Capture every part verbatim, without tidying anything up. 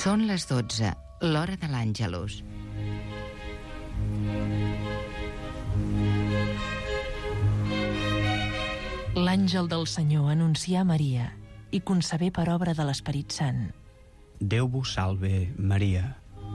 Són les dotze, l'hora de l'Àngelus. L'àngel del Senyor anuncià a Maria i concebé per obra de l'Esperit Sant. Déu vos salve, Maria.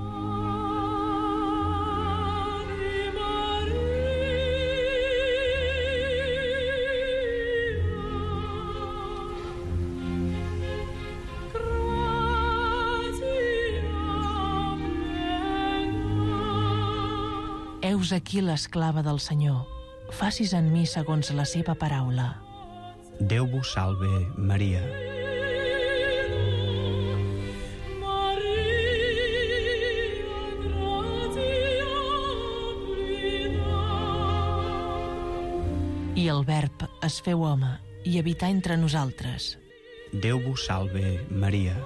Heus aquí l'esclava del Senyor. Facis en mi segons la seva paraula. Déu vos salve, Maria. I el Verb es feu home i habità entre nosaltres. Déu vos salve, Maria.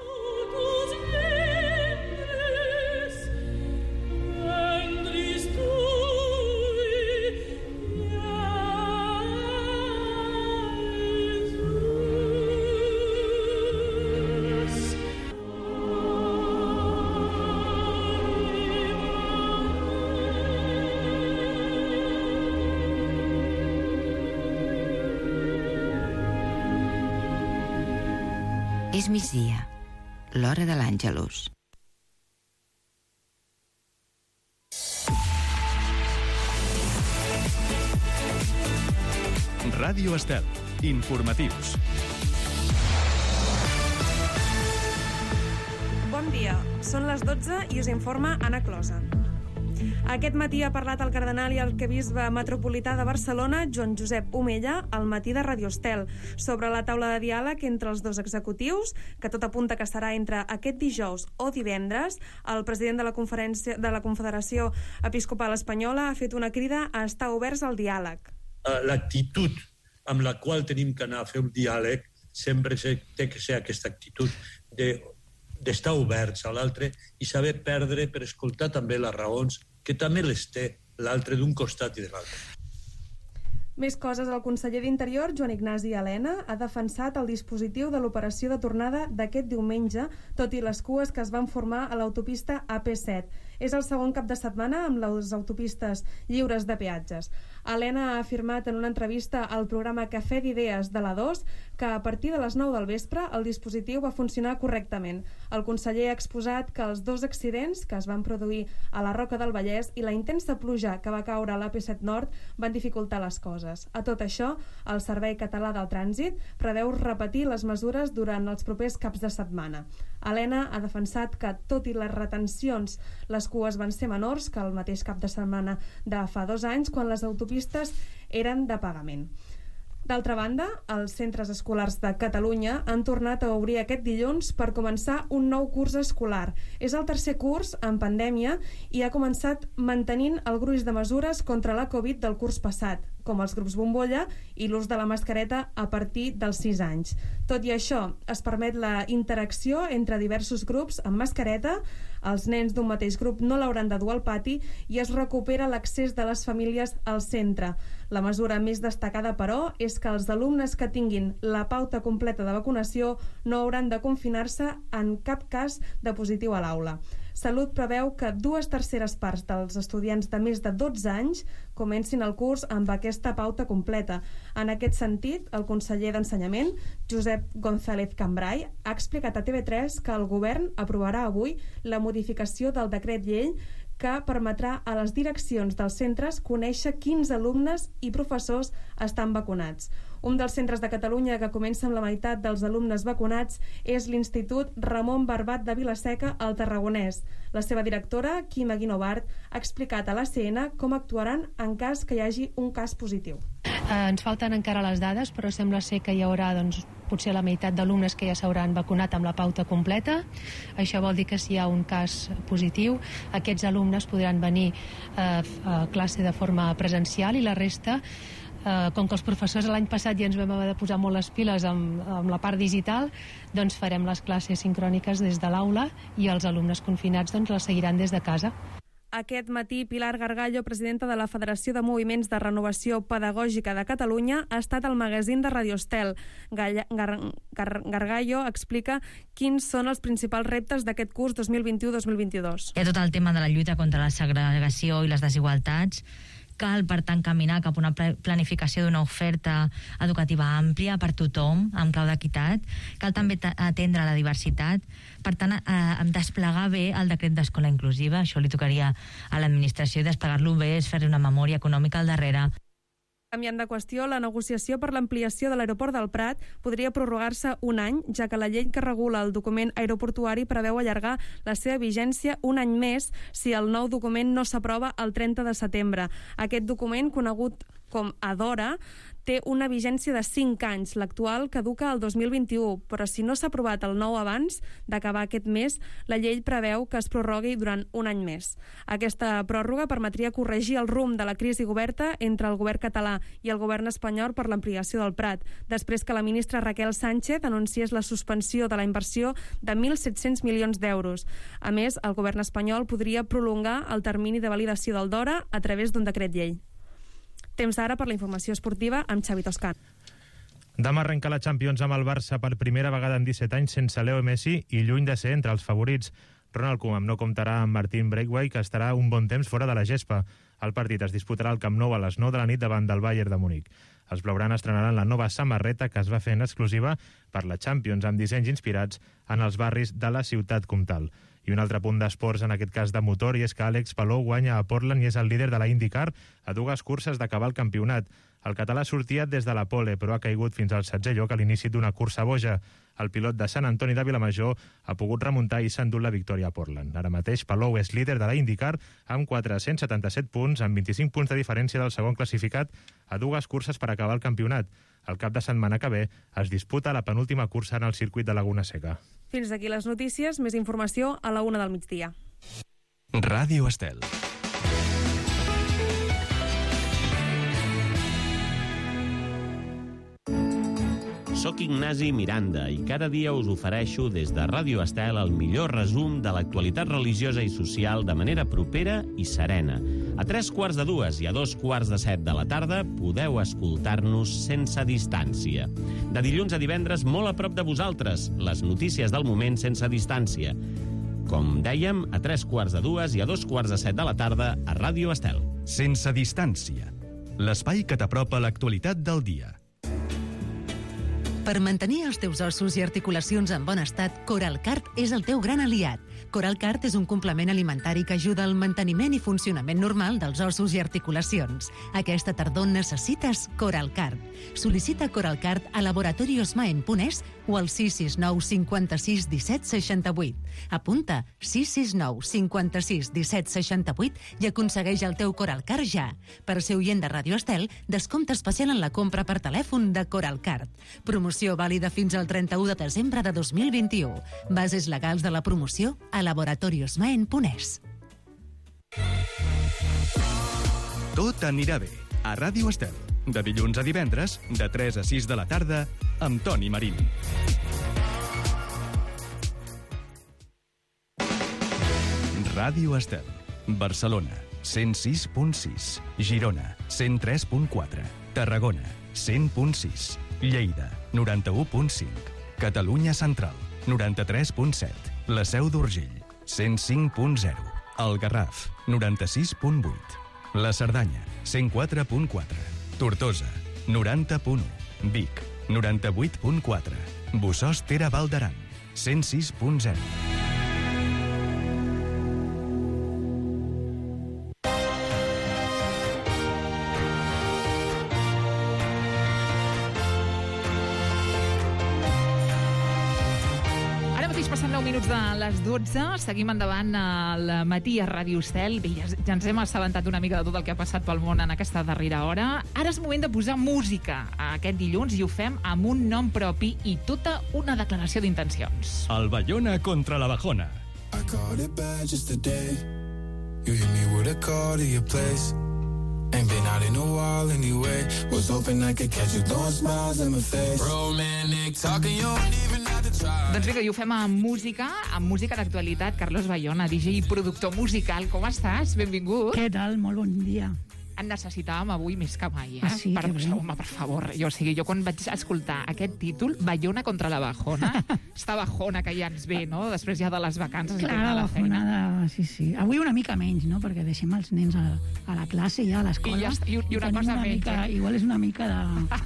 És migdia, l'hora de l'Àngelus. Ràdio Estel. Informatius. Bon dia, són les dotze i us informa Anna Closa. Aquest matí ha parlat el cardenal i arquebisbe metropolità de Barcelona, Joan Josep Omella, al matí de Radio Estel, sobre la taula de diàleg entre els dos executius, que tot apunta que serà entre aquest dijous o divendres. El president de la, conferència, de la Confederació Episcopal Espanyola ha fet una crida a estar oberts al diàleg. L'actitud amb la qual tenim que anar a fer un diàleg sempre té que ser aquesta actitud de d'estar oberts a l'altre i saber perdre per escoltar també les raons que també les té l'altre d'un costat i de l'altre. Més coses. El conseller d'Interior, Joan Ignasi Elena, ha defensat el dispositiu de l'operació de tornada d'aquest diumenge, tot i les cues que es van formar a l'autopista A P set. És el segon cap de setmana amb les autopistes lliures de peatges. Elena ha afirmat en una entrevista al programa Cafè d'Idees de la dos que a partir de les nou del vespre el dispositiu va funcionar correctament. El conseller ha exposat que els dos accidents que es van produir a la Roca del Vallès i la intensa pluja que va caure a l'A P set Nord van dificultar les coses. A tot això, el Servei Català del Trànsit preveu repetir les mesures durant els propers caps de setmana. Elena ha defensat que, tot i les retencions, les cues van ser menors que el mateix cap de setmana de fa dos anys, quan les autopistes eren de pagament. D'altra banda, els centres escolars de Catalunya han tornat a obrir aquest dilluns per començar un nou curs escolar. És el tercer curs en pandèmia i ha començat mantenint el gruix de mesures contra la Covid del curs passat, com els grups bombolla i l'ús de la mascareta a partir dels sis anys. Tot i això, es permet la interacció entre diversos grups amb mascareta, els nens d'un mateix grup no l'hauran de dur al pati i es recupera l'accés de les famílies al centre. La mesura més destacada, però, és que els alumnes que tinguin la pauta completa de vacunació no hauran de confinar-se en cap cas de positiu a l'aula. Salut preveu que dues terceres parts dels estudiants de més de dotze anys comencin el curs amb aquesta pauta completa. En aquest sentit, el conseller d'Ensenyament, Josep González Cambray, ha explicat a T V tres que el govern aprovarà avui la modificació del decret llei que permetrà a les direccions dels centres conèixer quins alumnes i professors estan vacunats. Un dels centres de Catalunya que comença amb la meitat dels alumnes vacunats és l'Institut Ramon Barbat de Vila-seca, al Tarragonès. La seva directora, Quima Guinovart, ha explicat a l'A C N com actuaran en cas que hi hagi un cas positiu. Eh, ens falten encara les dades, però sembla ser que hi haurà doncs, potser la meitat d'alumnes que ja s'hauran vacunat amb la pauta completa. Això vol dir que si hi ha un cas positiu, aquests alumnes podran venir eh, a classe de forma presencial i la resta, eh, com que els professors l'any passat ja ens vam haver de posar molt les piles amb, amb la part digital, doncs farem les classes sincròniques des de l'aula i els alumnes confinats doncs, les seguiran des de casa. Aquest matí, Pilar Gargallo, presidenta de la Federació de Moviments de Renovació Pedagògica de Catalunya, ha estat al magazín de Radio Estel. Gar Gar Gar Gargallo explica quins són els principals reptes d'aquest curs dos mil vint-i-u dos mil vint-i-dos. Hi ha tot el tema de la lluita contra la segregació i les desigualtats. Cal, per tant, caminar cap a una planificació d'una oferta educativa àmplia per tothom, amb clau d'equitat. Cal també atendre la diversitat. Per tant, eh, desplegar bé el decret d'escola inclusiva. Això li tocaria a l'administració, i desplegar-lo bé és fer-li una memòria econòmica al darrere. Canviant de qüestió, la negociació per l'ampliació de l'aeroport del Prat podria prorrogar-se un any, ja que la llei que regula el document aeroportuari preveu allargar la seva vigència un any més si el nou document no s'aprova el trenta de setembre. Aquest document, conegut com ADORA, té una vigència de cinc anys. L'actual caduca el dos mil vint-i-u, però si no s'ha aprovat el nou abans d'acabar aquest mes, la llei preveu que es prorrogui durant un any més. Aquesta pròrroga permetria corregir el rumb de la crisi oberta entre el govern català i el govern espanyol per l'ampliació del Prat, després que la ministra Raquel Sánchez anunciés la suspensió de la inversió de mil set-cents milions d'euros. A més, el govern espanyol podria prolongar el termini de validació del DORA a través d'un decret llei. Temps ara per la informació esportiva amb Xavi Toscan. Demà arrenca la Champions amb el Barça per primera vegada en disset anys sense Leo Messi i lluny de ser entre els favorits. Ronald Koeman no comptarà amb Martin Braithwaite, que estarà un bon temps fora de la gespa. El partit es disputarà al Camp Nou a les nou de la nit davant del Bayern de Múnich. Els blaugrana estrenaran la nova samarreta que es va fer en exclusiva per la Champions, amb dissenys inspirats en els barris de la ciutat comtal. I un altre punt d'esports, en aquest cas de motor, i és que Àlex Palou guanya a Portland i és el líder de la IndyCar a dues curses d'acabar el campionat. El català sortia des de la pole, però ha caigut fins al setzè lloc a l'inici d'una cursa boja. El pilot de Sant Antoni de Vilamajor ha pogut remuntar i s'ha endut la victòria a Portland. Ara mateix, Palou és líder de la IndyCar amb quatre-cents setanta-set punts, amb vint-i-cinc punts de diferència del segon classificat a dues curses per acabar el campionat. El cap de setmana que ve es disputa la penúltima cursa en el circuit de Laguna Seca. Fins aquí les notícies. Més informació a la una del migdia. Ràdio Estel. Soc Ignasi Miranda i cada dia us ofereixo des de Ràdio Estel el millor resum de l'actualitat religiosa i social de manera propera i serena. A tres quarts de dues i a dos quarts de set de la tarda podeu escoltar-nos sense distància. De dilluns a divendres, molt a prop de vosaltres, les notícies del moment sense distància. Com dèiem, a tres quarts de dues i a dos quarts de set de la tarda a Ràdio Estel. Sense distància. L'espai que t'apropa l'actualitat del dia. Per mantenir els teus ossos i articulacions en bon estat, Coralcart és el teu gran aliat. Coralcart és un complement alimentari que ajuda al manteniment i funcionament normal dels ossos i articulacions. Aquesta tardor necessites Coralcart. Sol·licita Coralcart a laboratorios maen punt es o al sis sis nou cinquanta-sis disset seixanta-vuit. Apunta sis sis nou cinquanta-sis disset seixanta-vuit i aconsegueix el teu Coralcart ja. Per ser oient de Ràdio Estel, descompte especial en la compra per telèfon de Coralcart. Promoció vàlida fins al trenta-u de desembre de dos mil vint-i-u. Bases legals de la promoció a laboratorios maen punt es. Tot anirà bé a Ràdio Estel. De dilluns a divendres, de tres a sis de la tarda, amb Toni Marín. Ràdio Estel. Barcelona, cent sis punt sis. Girona, cent tres punt quatre. Tarragona, cent punt sis. Lleida, noranta-u punt cinc. Catalunya Central, noranta-tres punt set. La Seu d'Urgell, cent cinc punt zero. El Garraf, noranta-sis punt vuit. La Cerdanya, cent quatre punt quatre. Tortosa, noranta punt u. Vic, noranta-vuit punt quatre. Bossòst Ter Val d'Aran, cent sis punt zero. Minuts de les dotze, seguim endavant al matí a Ràdio Estel. Bé, ja, ja ens hem assabentat una mica de tot el que ha passat pel món en aquesta darrera hora. Ara és moment de posar música a aquest dilluns i ho fem amb un nom propi i tota una declaració d'intencions. El Bayona contra la Bajona. I caught it bad just today. You hit me with a call to your place. Ain't been out in a while anyway. Was hoping I could catch you throwing smiles in my face. Romantic talking, you don't even have to try. Doncs vinga, i ho fem amb música, amb música d'actualitat. Carlos Bayona, D J i productor musical. Com estàs? Benvingut. Què tal? Molt bon dia. En necessitàvem avui més que mai, eh? Ah, sí? Per, home, per favor. Jo, o sigui, jo quan vaig escoltar aquest títol, Bayona contra la bajona, esta bajona que ja ens ve, no?, després ja de les vacances. Clar, la bajonada, sí, sí. Avui una mica menys, no?, perquè deixem els nens a, a la classe ja, a l'escola. I, ja, i, i una cosa una menys. Mica, eh? Igual és una mica de...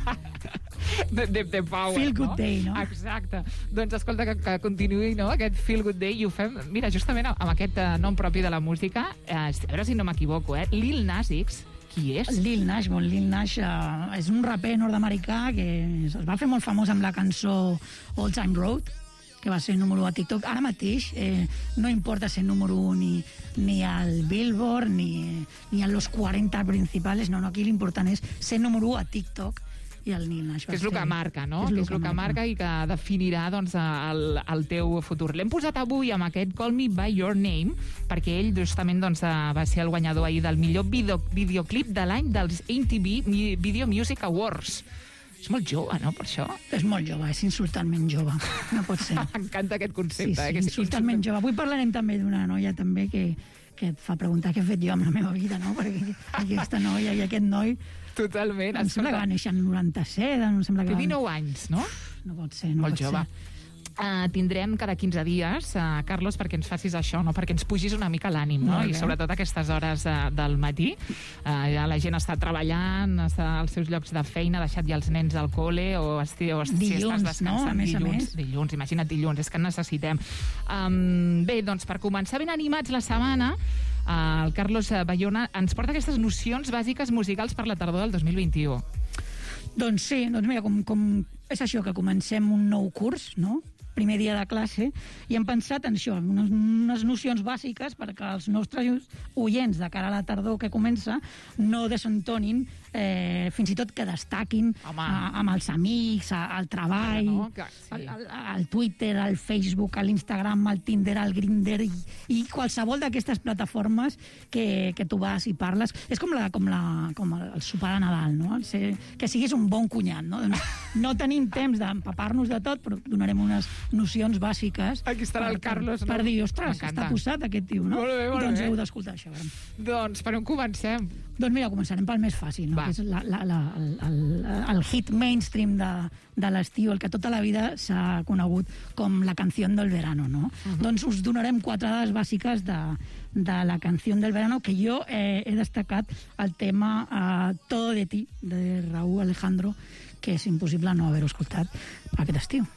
De, de, de power, feel good no? day, no? Exacte. Doncs escolta, que, que continuï, no?, aquest feel good day, i ho fem, mira, justament amb aquest uh, nom propi de la música, eh, a veure si no m'equivoco, eh? Lil Nas X, qui és? Lil Nas, bon, Lil Nas uh, és un raper nord-americà que es va fer molt famós amb la cançó Old Time Road, que va ser número u a TikTok. Ara mateix eh, no importa ser número u ni, ni al Billboard ni, ni a los quaranta principals, no, no, aquí l'important és ser número u a TikTok. I el Lil Nas que és el que marca, no? Que és el que marca i que definirà doncs, el, el teu futur. L'hem posat avui amb aquest Call Me By Your Name perquè ell justament doncs, va ser el guanyador ahir del millor video, videoclip de l'any dels M T V Video Music Awards. És molt jove, no, per això? És molt jove, és insultament jove. No pot ser. M'encanta aquest concepte. Sí, sí, eh, que insultament jove. Avui parlarem també d'una noia també que, que et fa preguntar què he fet jo amb la meva vida, no? Perquè aquesta noia i aquest noi... Totalment. Em sembla que va néixer en noranta-set, em sembla que... Té dinou anys, no? No pot ser, no molt pot jove. ser. Uh, tindrem cada quinze dies, uh, Carlos, perquè ens facis això, no? Perquè ens pugis una mica l'ànim, no? I sobretot a aquestes hores uh, del matí. Uh, ja la gent està treballant, està als seus llocs de feina, ha deixat ja els nens al col·le, o, esti, o dilluns, si estàs descansant, no? A més dilluns, a més. dilluns, imagina't dilluns, és que en necessitem. Um, bé, doncs, per començar ben animats la setmana, uh, el Carlos Bayona ens porta aquestes nocions bàsiques musicals per la tardor del dos mil vint-i-u. Doncs sí, doncs mira, com, com és això, que comencem un nou curs, no?, primer dia de classe, i hem pensat en això, unes, unes nocions bàsiques perquè els nostres oients de cara a la tardor que comença no desentonin, eh, fins i tot que destaquin a, amb els amics, a, al treball, no, que, sí. al, al, al Twitter, al Facebook, a l'Instagram, al Tinder, al Grindr i, i qualsevol d'aquestes plataformes que, que tu vas i parles. És com, la, com, la, com el sopar de Nadal, no? El ser, que siguis un bon cunyat, no? Doncs no tenim temps d'empapar-nos de tot, però donarem unes nocions bàsiques. Aquí estarà el Carlos, per, no? per dir, ostres, està posat aquest tio, no? Molt bé, molt doncs bé. heu d'escoltar això. Doncs per on comencem? Doncs mira, començarem pel més fàcil, no? Que és la, la, la, el, el, el hit mainstream de, de l'estiu, el que tota la vida s'ha conegut com la canció del verano, no? Uh-huh. Doncs us donarem quatre dades bàsiques de, de la canció del verano, que jo eh, he destacat el tema eh, Todo de ti, de Raúl Alejandro, que és impossible no haver-ho escoltat aquest estiu.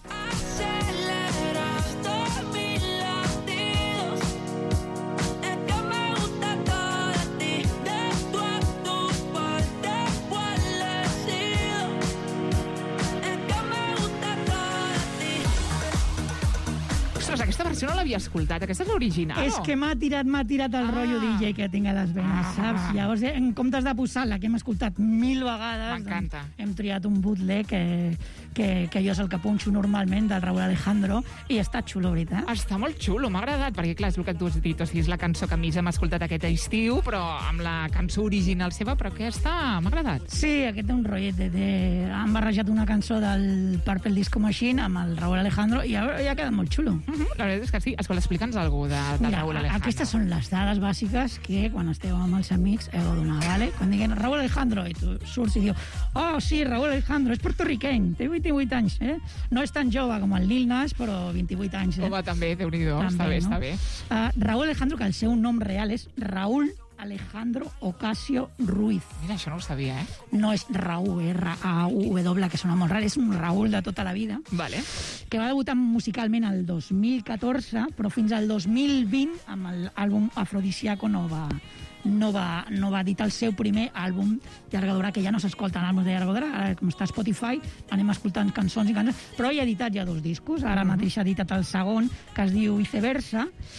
Aquesta versió no l'havia escoltat, aquesta és l'original. És que m'ha tirat, m'ha tirat el ah. rotllo D J que tinc a les venes, ah. saps? Llavors, en comptes de posar la que hem escoltat mil vegades, doncs, hem triat un bootleg que, que, que jo és el que punxo normalment, del Raúl Alejandro, i està xulo, veritat. Està molt xulo, m'ha agradat, perquè clar, és el que tu has dit, o sigui, és la cançó que més hem escoltat aquest estiu, però amb la cançó original seva, però aquesta m'ha agradat. Sí, aquest és un rotllet de, de... Han barrejat una cançó del Purple Disco Machine amb el Raúl Alejandro i ja, ja ha quedat molt xulo. Uh -huh. La veritat és que sí. Escolta, explica'ns alguna cosa de, de Mira, Raúl Alejandro. Aquestes són les dades bàsiques que quan esteu amb els amics heu de donar, ¿vale? Quan diguin Raúl Alejandro i tu surts i diu, oh, sí, Raúl Alejandro, és portorriqueny, té vint-i-vuit anys, eh? No és tan jove com el Lil Nas, però vint-i-vuit anys, eh? Home, també, Déu-n'hi-do, està bé, no? Està bé. Uh, Raúl Alejandro, que el seu nom real és Raúl Alejandro Ocasio Ruiz. Mira, això no ho sabia, eh? No és Raúl, R A U W, que sona molt rar, és un Raúl de tota la vida. Vale. Que va debutar musicalment el dos mil catorze, però fins al dos mil vint, amb l'àlbum Afrodisíaco, no va, no va, no va editar el seu primer àlbum llarga durada, que ja no s'escolten àlbums de llarga durada, ara com està a Spotify anem escoltant cançons i cançons, però hi ha editat ja dos discos, ara mateix ha editat el segon, que es diu Viceversa,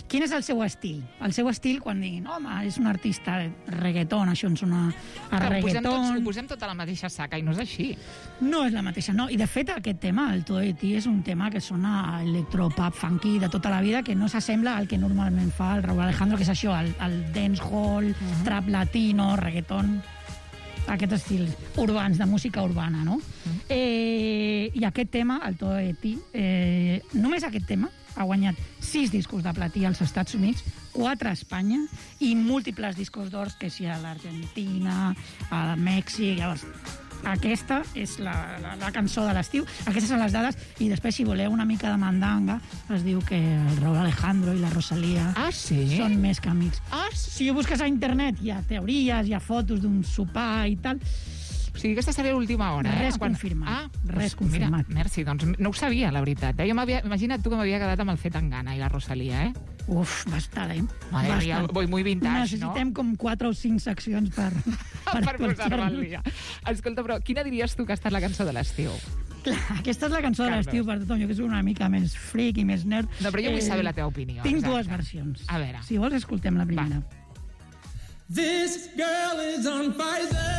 Quin és el seu estil? El seu estil, quan diguin, home, és un artista de reggaeton, això ens sona a Però reggaeton... Posem tots, ho posem tot a la mateixa saca, i no és així. No és la mateixa, no. I de fet aquest tema, el Todo de Ti, és un tema que sona a electropop funky de tota la vida, que no s'assembla al que normalment fa el Raúl Alejandro, que és això, el, el dancehall, uh-huh. trap latino, reggaeton, aquests estils urbans, de música urbana, no? Uh-huh. Eh, I aquest tema, el Todo de Ti, eh, només aquest tema ha guanyat sis discos de platí als Estats Units, quatre a Espanya i múltiples discos d'ors, que si a l'Argentina, a Mèxic... Llavors, aquesta és la, la, la cançó de l'estiu, aquestes són les dades, i després, si voleu una mica de mandanga, es diu que el Raúl Alejandro i la Rosalía ah, sí? són més que amics. Ah, sí? Si ho busques a internet, hi ha teories, hi ha fotos d'un sopar i tal... O sigui, aquesta seria l'última hora, eh? Res Quan... confirmat. Ah, res doncs, confirmat. Mira, merci, doncs no ho sabia, la veritat. Eh? Jo imagina't tu que m'havia quedat amb el Fet en Gana i la Rosalía, eh? Uf, bastant, eh? Madre mia, voy muy vintage, Necessitem no? com quatre o cinc seccions per... per, per posar-me al dia. Escolta, però quina diries tu que ha estat la cançó de l'estiu? Clar, aquesta és la cançó de l'estiu per tothom, jo que soc una mica més freak i més nerd. No, però jo vull saber la teva opinió. Tinc exacte. dues versions. A veure. Si vols, escoltem la primera. Va. This girl is on fire.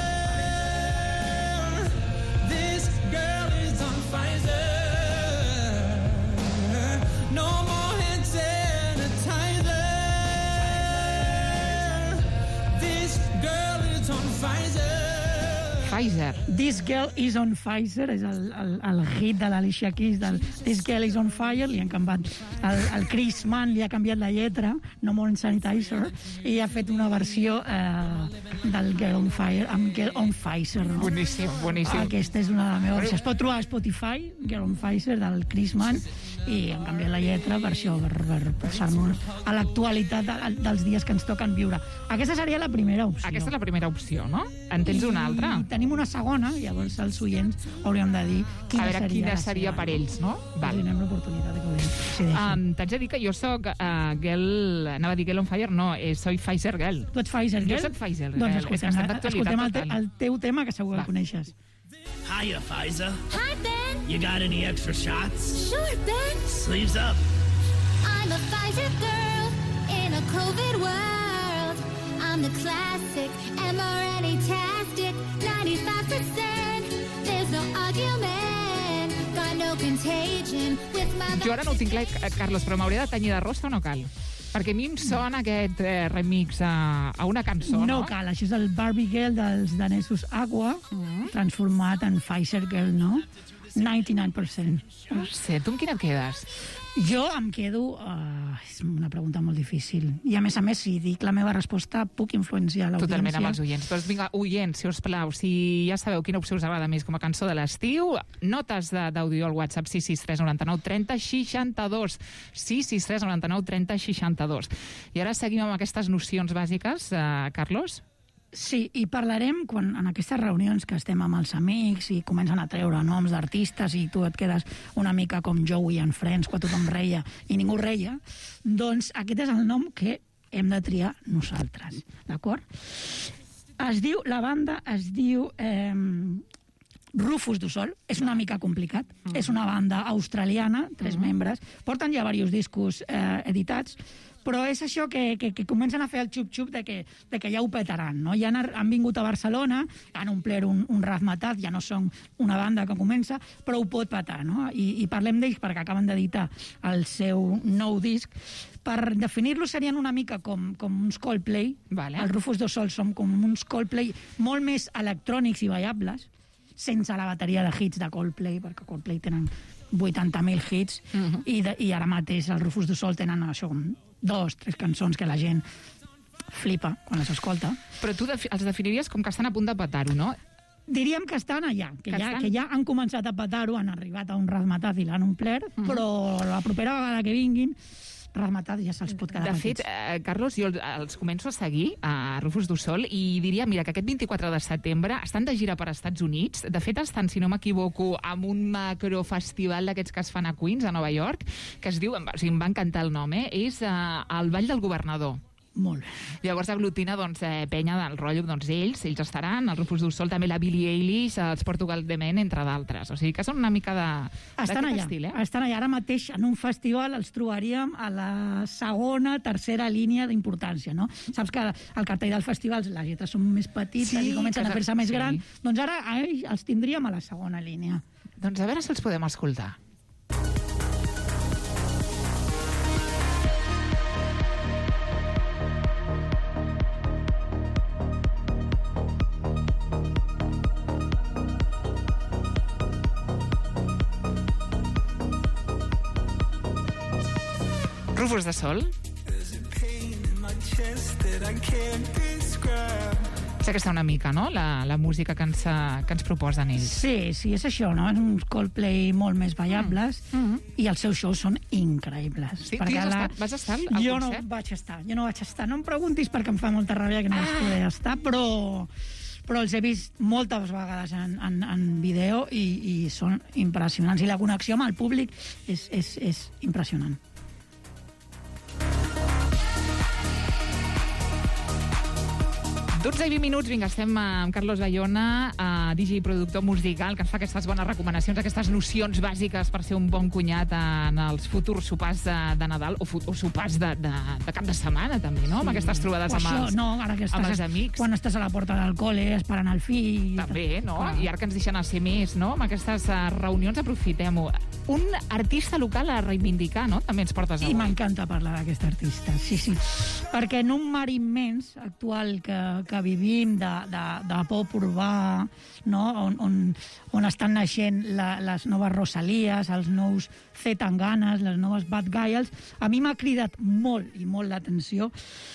This girl is on fire. No more hand sanitizer. This girl is on fire. Pfizer. This Girl is on Fire és el, el, el hit de l'Alicia Keys del This Girl is on Fire, li han canviat el, el Chris Mann li ha canviat la lletra, No More Sanitizer, i ha fet una versió eh, del Girl on Fire amb Girl on Pfizer, no? Boníssim, boníssim. Aquesta és una de les meves versions. Es pot trobar a Spotify, Girl on Pfizer del Chris Mann, i han canviat la lletra per això, per, per posar-nos a l'actualitat de, dels dies que ens toquen viure. Aquesta seria la primera opció. Aquesta és la primera opció, no? En tens una altra? I tenim una segona, llavors els oients hauríem de dir quina a veure seria, quina seria per ells, no? Val. Donem l'oportunitat de que ho decideixin. Um, T'haig de dir que jo soc uh, girl... Anava a dir Girl on Fire, no, eh, soy Pfizer Girl. Tu ets Pfizer Girl? Jo soc Pfizer Girl. Doncs escoltem, escoltem el, te, el teu tema, que segur que Va. el coneixes. Hiya, Pfizer. Hi, Ben. You got any extra shots? Sure, Ben. Sleeves up. I'm a Pfizer girl in a COVID world. I'm the classic mRNA-tastic, ninety-five percent. There's no argument. Got no contagion with my... Jo ara no ho tinc clar, Carlos, però m'hauré de tenyir de rosa o no cal? Perquè a mi em sona aquest eh, remix a, a una cançó, no? No cal, això és el Barbie Girl dels danesos Aqua, mm. transformat en Pfizer Girl, no? noranta-nou per cent. No sé, tu amb quina et quedes? Jo em quedo... Uh, és una pregunta molt difícil. I a més a més, si dic la meva resposta, puc influenciar l'audiència. Totalment amb els oients. Doncs vinga, oients, si us plau, si ja sabeu quina opció us agrada més com a cançó de l'estiu, notes d'àudio al WhatsApp sis sis tres nou nou trenta seixanta-dos. sis sis tres nou nou trenta seixanta-dos. I ara seguim amb aquestes nocions bàsiques, uh, Carlos? Sí, i parlarem quan, en aquestes reunions que estem amb els amics i comencen a treure noms d'artistes i tu et quedes una mica com Joey en Friends, quan tothom reia i ningú reia, doncs aquest és el nom que hem de triar nosaltres, d'acord? Es diu, la banda es diu eh, Rufus du Sol, és una mica complicat, mm. és una banda australiana, tres mm. membres, porten ja diversos discos eh, editats, però és això que, que, que comencen a fer el xup-xup de que, de que ja ho petaran, no? Ja han, han vingut a Barcelona, han omplert un, un razmetat, ja no són una banda que comença, però ho pot petar, no? I, i parlem d'ells perquè acaben d'editar el seu nou disc. Per definir-lo serien una mica com, com uns Coldplay. Vale. Els Rufus du Sol són com uns Coldplay molt més electrònics i ballables, sense la bateria de hits de Coldplay, perquè Coldplay tenen vuitanta mil hits, uh-huh. i, de, i ara mateix els Rufus du Sol tenen això, dos, tres cançons que la gent flipa quan les escolta. Però tu defi els definiries com que estan a punt de petar-ho, no? Diríem que estan allà, que, que, ja, estan... que ja han començat a petar-ho, han arribat a un razmetat i l'han omplert, uh-huh. però la propera vegada que vinguin razmetat ja se'ls pot quedar De fet, eh, Carlos, jo els començo a seguir a Rufus du Sol i diria, mira, que aquest vint-i-quatre de setembre estan de gira per Estats Units. De fet, estan, si no m'equivoco, amb un macrofestival d'aquests que es fan a Queens, a Nova York, que es diu, o sigui, em va encantar el nom, eh? És eh, el Ball del Governador. molt. Llavors aglutina doncs, eh, penya del rotllo, doncs ells, ells estaran, el Rufus du Sol, també la Billie Eilish, els Portugal de Men, entre d'altres. O sigui que són una mica de, estan allà, estil, eh? estan allà. Ara mateix en un festival els trobaríem a la segona, tercera línia d'importància, no? Saps que el cartell dels festivals les lletres són més petites Sí, i comencen a fer-se més sí. grans, doncs ara eh, els tindríem a la segona línia. Doncs a veure si els podem escoltar. Rufus de Sol. És aquesta una mica, no?, la, la música que ens, que ens proposen ells. Sí, sí, és això, no? És uns Coldplay molt més ballables mm. Mm-hmm. i els seus shows són increïbles. Sí, tu hi has la... estat? Vas estar al jo concert? no vaig estar, jo no vaig estar. No em preguntis perquè em fa molta ràbia que no vaig poder estar, però, però els he vist moltes vegades en, en, en vídeo i, i són impressionants. I la connexió amb el públic és, és, és impressionant. dotze i vint minuts, vinga, estem amb Carlos Bayona, uh, D J i productor musical, que ens fa aquestes bones recomanacions, aquestes nocions bàsiques per ser un bon cunyat en els futurs sopars de, de Nadal, o, o sopars de, de, de cap de setmana, també, no? Sí. Amb aquestes trobades amb, això, els, no, ara que estàs, amb els amics. Quan estàs a la porta del col·le esperant el fill... També, no? Clar. I ara que ens deixen a ser més, no? Amb aquestes uh, reunions aprofitem-ho. Un artista local a reivindicar, no? També ens portes avui. I m'encanta parlar d'aquest artista, sí, sí. Perquè en un mar immens actual que, que vivim de, de, de pop urbà, no? on, on, on estan naixent la, les noves Rosalies, els nous C. Tanganes, les noves Bad Gyals, a mi m'ha cridat molt i molt l'atenció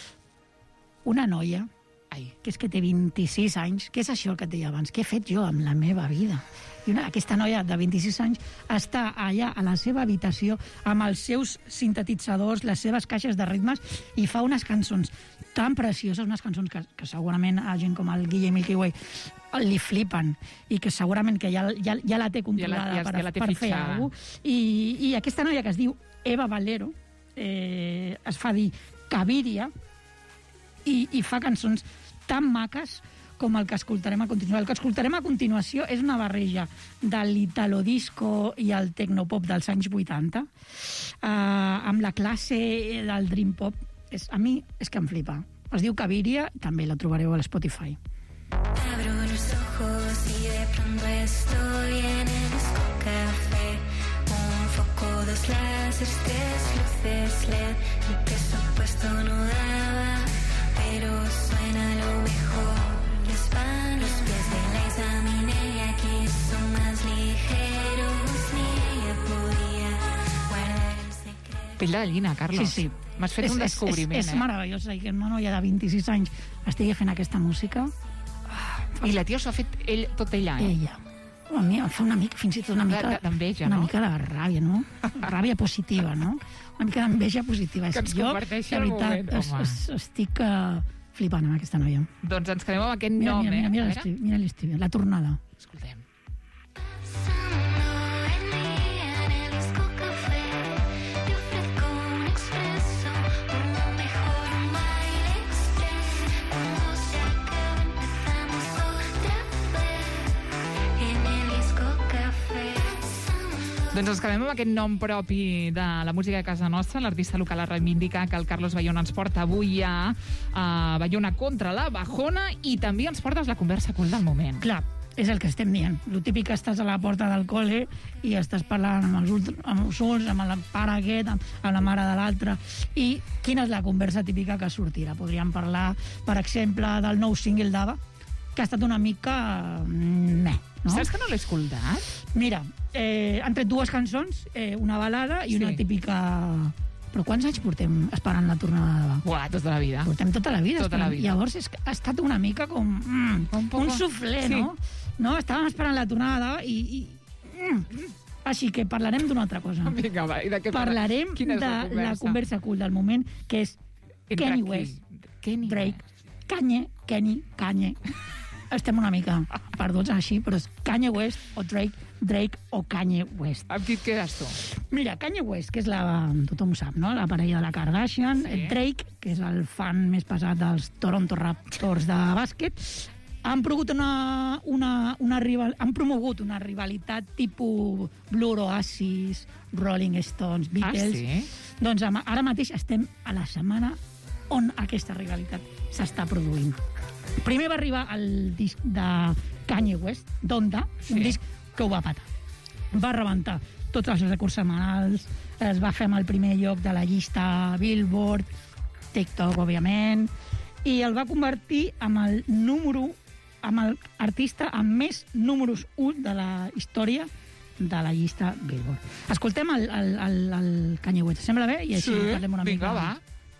una noia Ai. que és que té vint-i-sis anys. Què és això que et deia abans? Què he fet jo amb la meva vida? I una, aquesta noia de vint-i-sis anys està allà a la seva habitació amb els seus sintetitzadors, les seves caixes de ritmes, i fa unes cançons tan precioses, unes cançons que, que segurament a gent com el Guille Milky Way li flipen, i que segurament que ja, ja, ja la té controlada ja la, ja, per, ja la té per fer fixada. alguna cosa. I, I aquesta noia que es diu Eva Valero eh, es fa dir Caviria i, i fa cançons tan maques com el que escoltarem a continuació. El que escoltarem a continuació és una barreja de l'italodisco i el tecnopop dels anys vuitanta, eh, amb la classe del dream pop. És, a mi és que em flipa. Es diu Caviria, també la trobareu a l'Spotify. Abro los ojos y de pronto estoy en el disco café. Un foco, dos láseres, tres luces L E D. Mi presupuesto no daba, pero suena lo mejor. Los van, los pies de la examiné y aquí son más ligeros. Ni ella podía guardar el secreto. Pell de gallina, Carlos. Sí, sí. M'has fet és, un descobriment, és, és, és eh? meravellós, eh, que una noia de vint-i-sis anys estigui fent aquesta música. I la tia s'ho ha fet ell, tot ella, eh? Ella. A mi em fa una mica, fins i tot una mica... D'enveja, una no? mica de ràbia, no? Ràbia positiva, no? Una mica d'enveja positiva. Que ens jo, comparteixi de el veritat, moment, es, home. es, estic uh, flipant amb aquesta noia. Doncs ens quedem amb aquest Mira, nom, mira, eh? mira, A mira, veure. l'estiu, mira l'estiu, la tornada. Escoltem. En el disco café te ofrezco un expreso, uno mejor, un baile express. Cuando se acabe empezamos otra vez en el disco café. Doncs ens quedem amb aquest nom propi de la música de casa nostra, l'artista local a reivindicar, que el Carlos Bayona ens porta avui a, a Bayona contra la Bajona, i també ens portes la conversa cool del moment. Clar, és el que estem dient. Lo típic que estàs a la porta del col·le i estàs parlant amb els, ultra, amb els ulls, amb el pare aquest, amb, amb la mare de l'altre. I quina és la conversa típica que sortirà? Podríem parlar, per exemple, del nou single d'Ava, que ha estat una mica... Meh, no? Saps que no l'he escoltat? Mira, eh, han tret dues cançons, eh, una balada i una Sí. típica... Però quants anys portem esperant la tornada d'Ava? Buah, tota la vida. Portem tota la vida. Tota la esperant. vida. Llavors és que ha estat una mica com... Mm, Un poco- un suflé, sí. no? No? Estàvem esperant la tornada d'Ava i... i mm. Així que parlarem d'una altra cosa. Vinga, va, i de què Parlarem Quina de és la conversa? la conversa cool del moment, que és Entre Kanye qui? West, Kanye Drake, Kanye, Kenny, Kanye. Estem una mica perduts així, però és Kanye West o Drake Drake o Kanye West. Amb qui et quedes tu? Mira, Kanye West, que és la... tothom ho sap, no? La parella de la Kardashian. Sí. Drake, que és el fan més pesat dels Toronto Raptors de bàsquet, han promogut una, una, una, rival, han promogut una rivalitat tipus Blur Oasis, Rolling Stones, Beatles. Ah, sí? Doncs ara mateix estem a la setmana on aquesta rivalitat s'està produint. Primer va arribar el disc de Kanye West, Donda, sí. Un disc que ho va patar. Va rebentar tots els records setmanals, es va fer amb el primer lloc de la llista Billboard, TikTok, òbviament, i el va convertir amb el número, amb l'artista amb més números u de la història de la llista Billboard. Escoltem el, el, el, el Kanye West. Sembla bé? I així sí, parlem una vinga, mica. Va.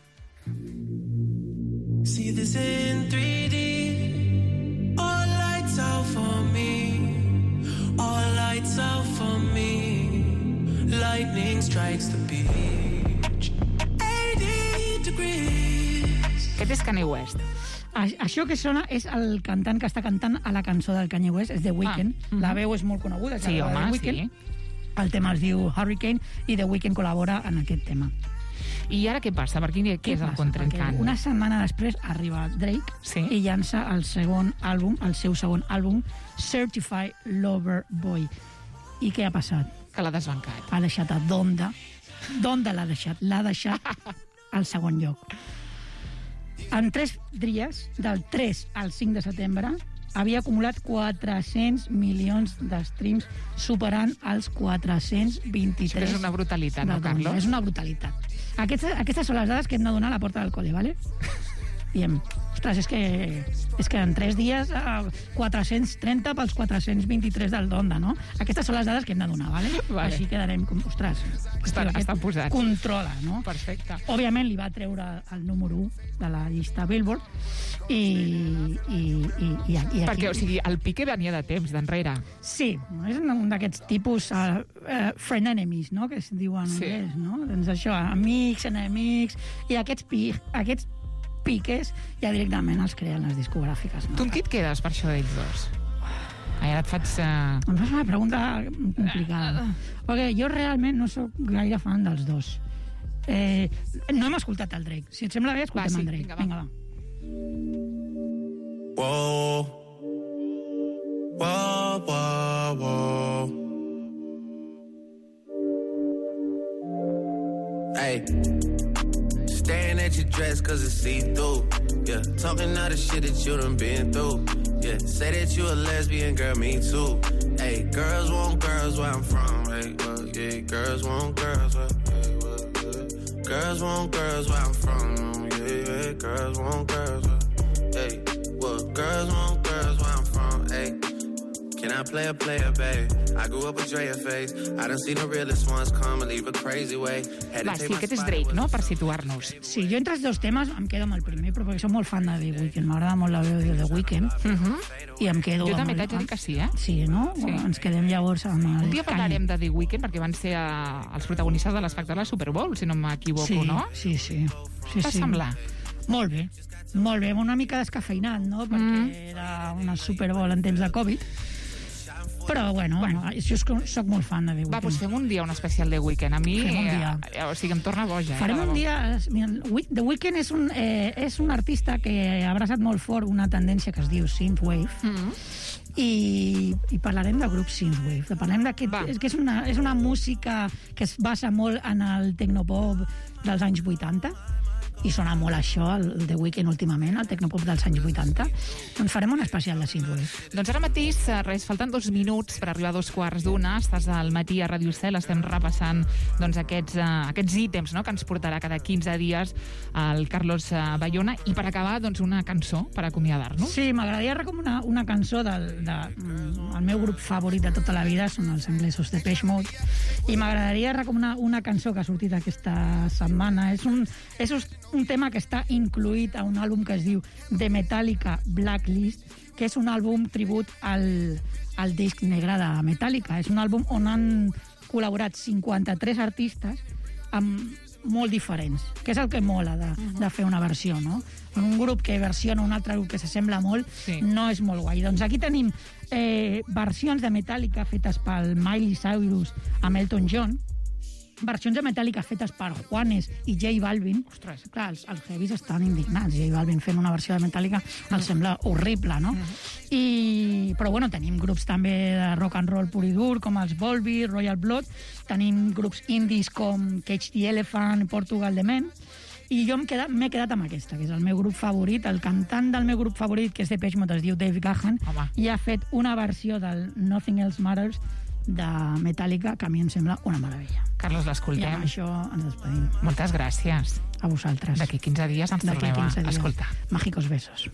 See this in three D. All lights out for me. All lights out for me. Lightning strikes the beach. eighty degrees. Aquest és Kanye West. Això que sona és el cantant que està cantant a la cançó del Kanye West, és The Weeknd. Ah, uh-huh. La veu és molt coneguda. Sí, home, The Weeknd. sí. El tema es diu Hurricane i The Weeknd col·labora en aquest tema. I ara què passa? Per quin dia què és el contrincant? Una setmana després arriba Drake sí. i llança el segon àlbum, el seu segon àlbum, Certified Lover Boy. I què ha passat? Que l'ha desbancat. Ha deixat a Donda. Donda l'ha deixat. L'ha deixat al segon lloc. En tres dies, del tres al cinc de setembre, havia acumulat quatre-cents milions de streams, superant els quatre-cents vint-i-tres. Això és una brutalitat, no, Carlos? És una brutalitat. Aquestes, aquestes són les dades que hem de donar a la porta del col·le, ¿vale? Diem, ostres, és que, és que en tres dies quatre-cents trenta pels quatre-cents vint-i-tres del Donda, no? Aquestes són les dades que hem de donar, ¿vale? Vale. Així quedarem com, ostres, està, està posat. Controla, no? Perfecte. Òbviament li va treure el número u de la llista Billboard i, i, i, i, i aquí... Perquè, o sigui, el Piqué venia de temps, d'enrere. Sí, és un d'aquests tipus uh, uh, friend enemies, no?, que es diuen en sí. anglès, no? Doncs això, amics, enemics, i aquests, pi, aquests piques ja directament els creen les discogràfiques. No? Tu amb qui et quedes per això d'ells dos? Ai, ara et faig... Uh... Em fas una pregunta complicada. Perquè jo realment no sóc gaire fan dels dos. Eh, no hem escoltat el Drake. Si et sembla bé, escoltem va, sí. el Drake. Vinga, va. Vinga, va. Whoa. Whoa, whoa, whoa. Hey. Staring at your dress cause it's see-through. Yeah, talking all the shit that you done been through. Yeah, say that you a lesbian, girl, me too. Hey, girls want girls where I'm from. Hey, well, yeah, girls want girls where, hey, well, yeah. Girls want girls where I'm from. Yeah, yeah, girls want girls where, hey, well, girls want girls where I'm from. Hey, can I play a player, babe? I grew up with Drea face. I done seen the realest ones come and leave a crazy way. Va, sí, aquest és Drake, no?, per situar-nos. Sí, jo entre els dos temes em quedo amb el primer, però perquè soc molt fan de The Weeknd. M'agrada molt la veu de The Weeknd. Uh -huh. I em quedo... Jo també amb... t'haig de dir que sí, eh? Sí, no? Sí. Ens quedem llavors amb el... Un dia parlarem de The Weeknd perquè van ser uh, els protagonistes de l'espectacle de la Super Bowl, si no m'equivoco, sí, no? Sí, sí. sí Què sí. sembla? Molt bé. Molt bé, una mica descafeinat, no? Perquè mm. era una Super Bowl en temps de Covid. Però, bueno, bueno. jo soc molt fan de The Weeknd. Va, doncs fem un dia un especial de Weeknd. A mi, fem un dia. Eh, o sigui, em torna boja. Eh, Farem un dia... The Weeknd és un, eh, és un artista que ha abraçat molt fort una tendència que es diu Synthwave, mm -hmm. i, i parlarem del grup Synthwave. Parlarem d'aquest... És que és una, és una música que es basa molt en el tecnopop dels anys vuitanta, i sona molt això, el The Weeknd últimament, el tecnopop dels anys vuitanta. Doncs farem un especial de Synthwave. Doncs ara mateix, res, falten dos minuts per arribar a dos quarts d'una. Estàs al matí a Ràdio Cel, estem repassant doncs, aquests, uh, aquests ítems, no?, que ens portarà cada quinze dies el Carlos uh, Bayona. I per acabar, doncs, una cançó per acomiadar-nos. Sí, m'agradaria recomanar una cançó del de, el meu grup favorit de tota la vida, són els anglesos Depeche Mode, i m'agradaria recomanar una cançó que ha sortit aquesta setmana. És un, és un tema que està incluït a un àlbum que es diu The Metallica Blacklist, que és un àlbum tribut al, al disc negre de Metallica. És un àlbum on han col·laborat cinquanta-tres artistes amb molt diferents, que és el que mola de, uh-huh. de fer una versió, no? Un grup que versiona un altre grup que s'assembla molt, sí. no és molt guai. Doncs aquí tenim eh, versions de Metallica fetes pel Miley Cyrus amb Elton John, versions de Metallica fetes per Juanes i J Balvin. Ostres. Clar, els, els heavies estan indignats. J Balvin fent una versió de Metallica els sembla horrible, no? Uh-huh. I... Però, bueno, tenim grups també de rock and roll pur i dur, com els Volbeat, Royal Blood. Tenim grups indies com Cage the Elephant, Portugal The Men. I jo m'he quedat, quedat amb aquesta, que és el meu grup favorit. El cantant del meu grup favorit, que és Depeche Mode, es diu Dave Gahan, Home. i ha fet una versió del Nothing Else Matters de Metallica, que a mi em sembla una meravella. Carlos, l'escoltem. I amb això ens despedim. Moltes gràcies. A vosaltres. D'aquí quinze dies ens torneu a escoltar. Mágicos besos.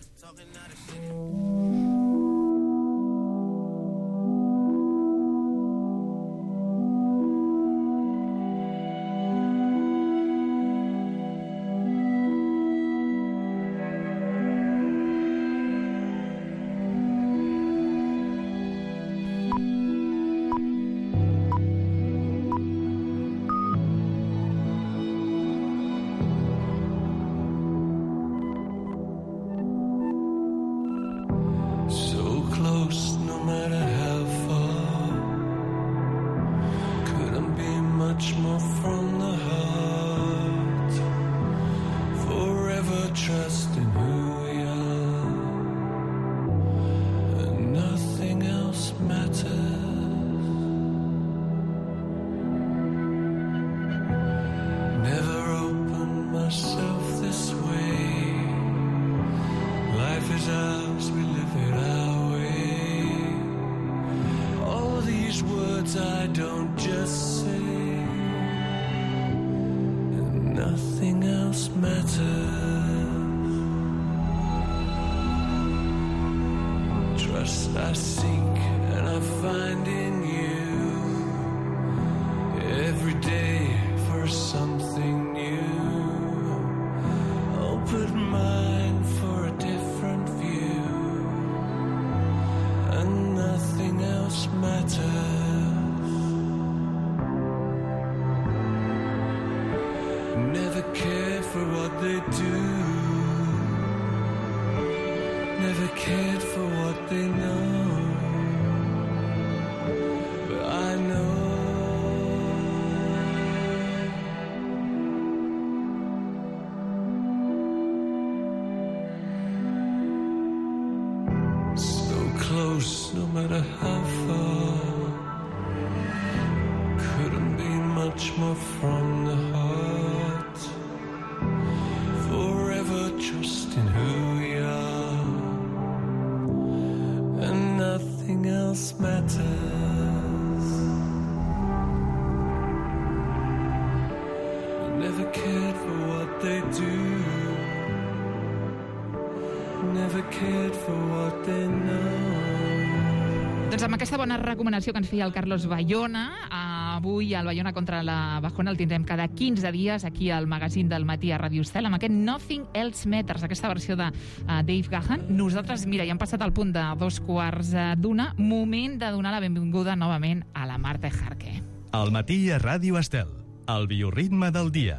Doncs amb aquesta bona recomanació que ens feia el Carlos Bayona, avui al Bayona contra la Bajona el tindrem cada quinze dies aquí al magazín del matí a Ràdio Estel, amb aquest Nothing Else Matters, aquesta versió de uh, Dave Gahan. Nosaltres, mira, ja hem passat al punt de dos quarts d'una, moment de donar la benvinguda novament a la Marta Jarque. Al matí a Ràdio Estel, el bioritme del dia.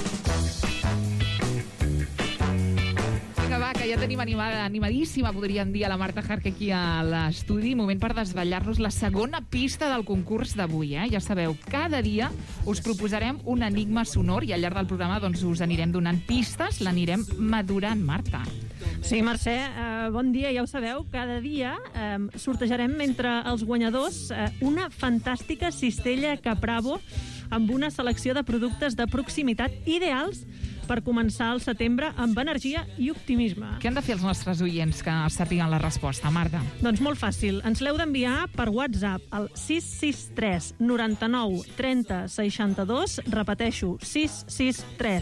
Va, que ja tenim animada, animadíssima, podríem dir, a la Marta Jarque aquí a l'estudi. Moment per desvetllar-nos la segona pista del concurs d'avui, eh? Ja sabeu, cada dia us proposarem un enigma sonor i al llarg del programa doncs, us anirem donant pistes, l'anirem madurant, Marta. Sí, Mercè, eh, bon dia, ja ho sabeu, cada dia eh, sortejarem entre els guanyadors eh, una fantàstica cistella Capravo amb una selecció de productes de proximitat ideals per començar el setembre amb energia i optimisme. Què han de fer els nostres oients que sàpiguen la resposta, Marta? Doncs molt fàcil. Ens l'heu d'enviar per WhatsApp al sis sis tres noranta-nou trenta seixanta-dos. Repeteixo, sis sis tres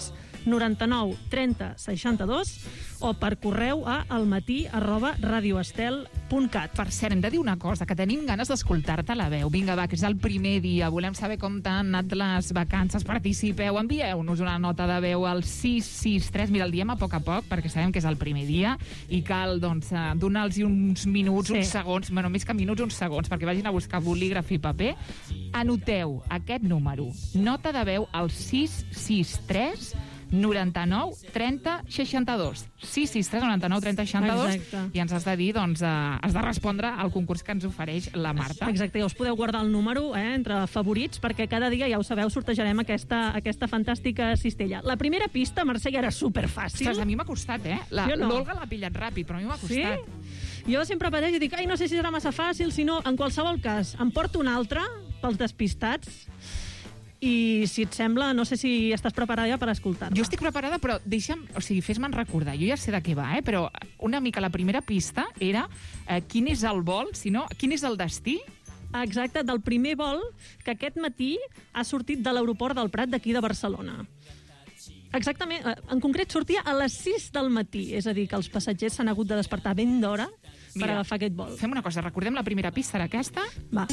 noranta-nou trenta seixanta-dos o per correu a almatí arroba radioestel punt cat. Per cert, hem de dir una cosa, que tenim ganes d'escoltar-te la veu. Vinga, va, que és el primer dia. Volem saber com t'han anat les vacances. Participeu, envieu-nos una nota de veu al sis sis tres. Mira, el diem a poc a poc, perquè sabem que és el primer dia i cal, doncs, donar-los uns minuts, sí. uns segons, bueno, més que minuts, uns segons, perquè vagin a buscar bolígraf i paper. Anoteu aquest número. Nota de veu al sis sis tres noranta-nou trenta seixanta-dos. sis sis tres noranta-nou trenta seixanta-dos. I ens has de dir, doncs, eh, has de respondre al concurs que ens ofereix la Marta. Exacte, ja us podeu guardar el número eh, entre favorits, perquè cada dia, ja ho sabeu, sortejarem aquesta, aquesta fantàstica cistella. La primera pista, Mercè, ja era superfàcil. Ostres, a mi m'ha costat, eh? L'Olga no. l'ha pillat ràpid, però a mi m'ha costat. Sí? Jo sempre pateixo i dic, ai, no sé si serà massa fàcil, si no, en qualsevol cas, em porto una altra pels despistats. I, si et sembla, no sé si estàs preparada ja per escoltar-la. Jo estic preparada, però deixa'm... O sigui, fes-me'n recordar. Jo ja sé de què va, eh? Però una mica la primera pista era eh, quin és el vol, si no, quin és el destí? Exacte, del primer vol que aquest matí ha sortit de l'aeroport del Prat d'aquí de Barcelona. Exactament, en concret sortia a les sis del matí, és a dir, que els passatgers s'han hagut de despertar ben d'hora per agafar aquest vol. Fem una cosa, recordem la primera pista, era aquesta? Va.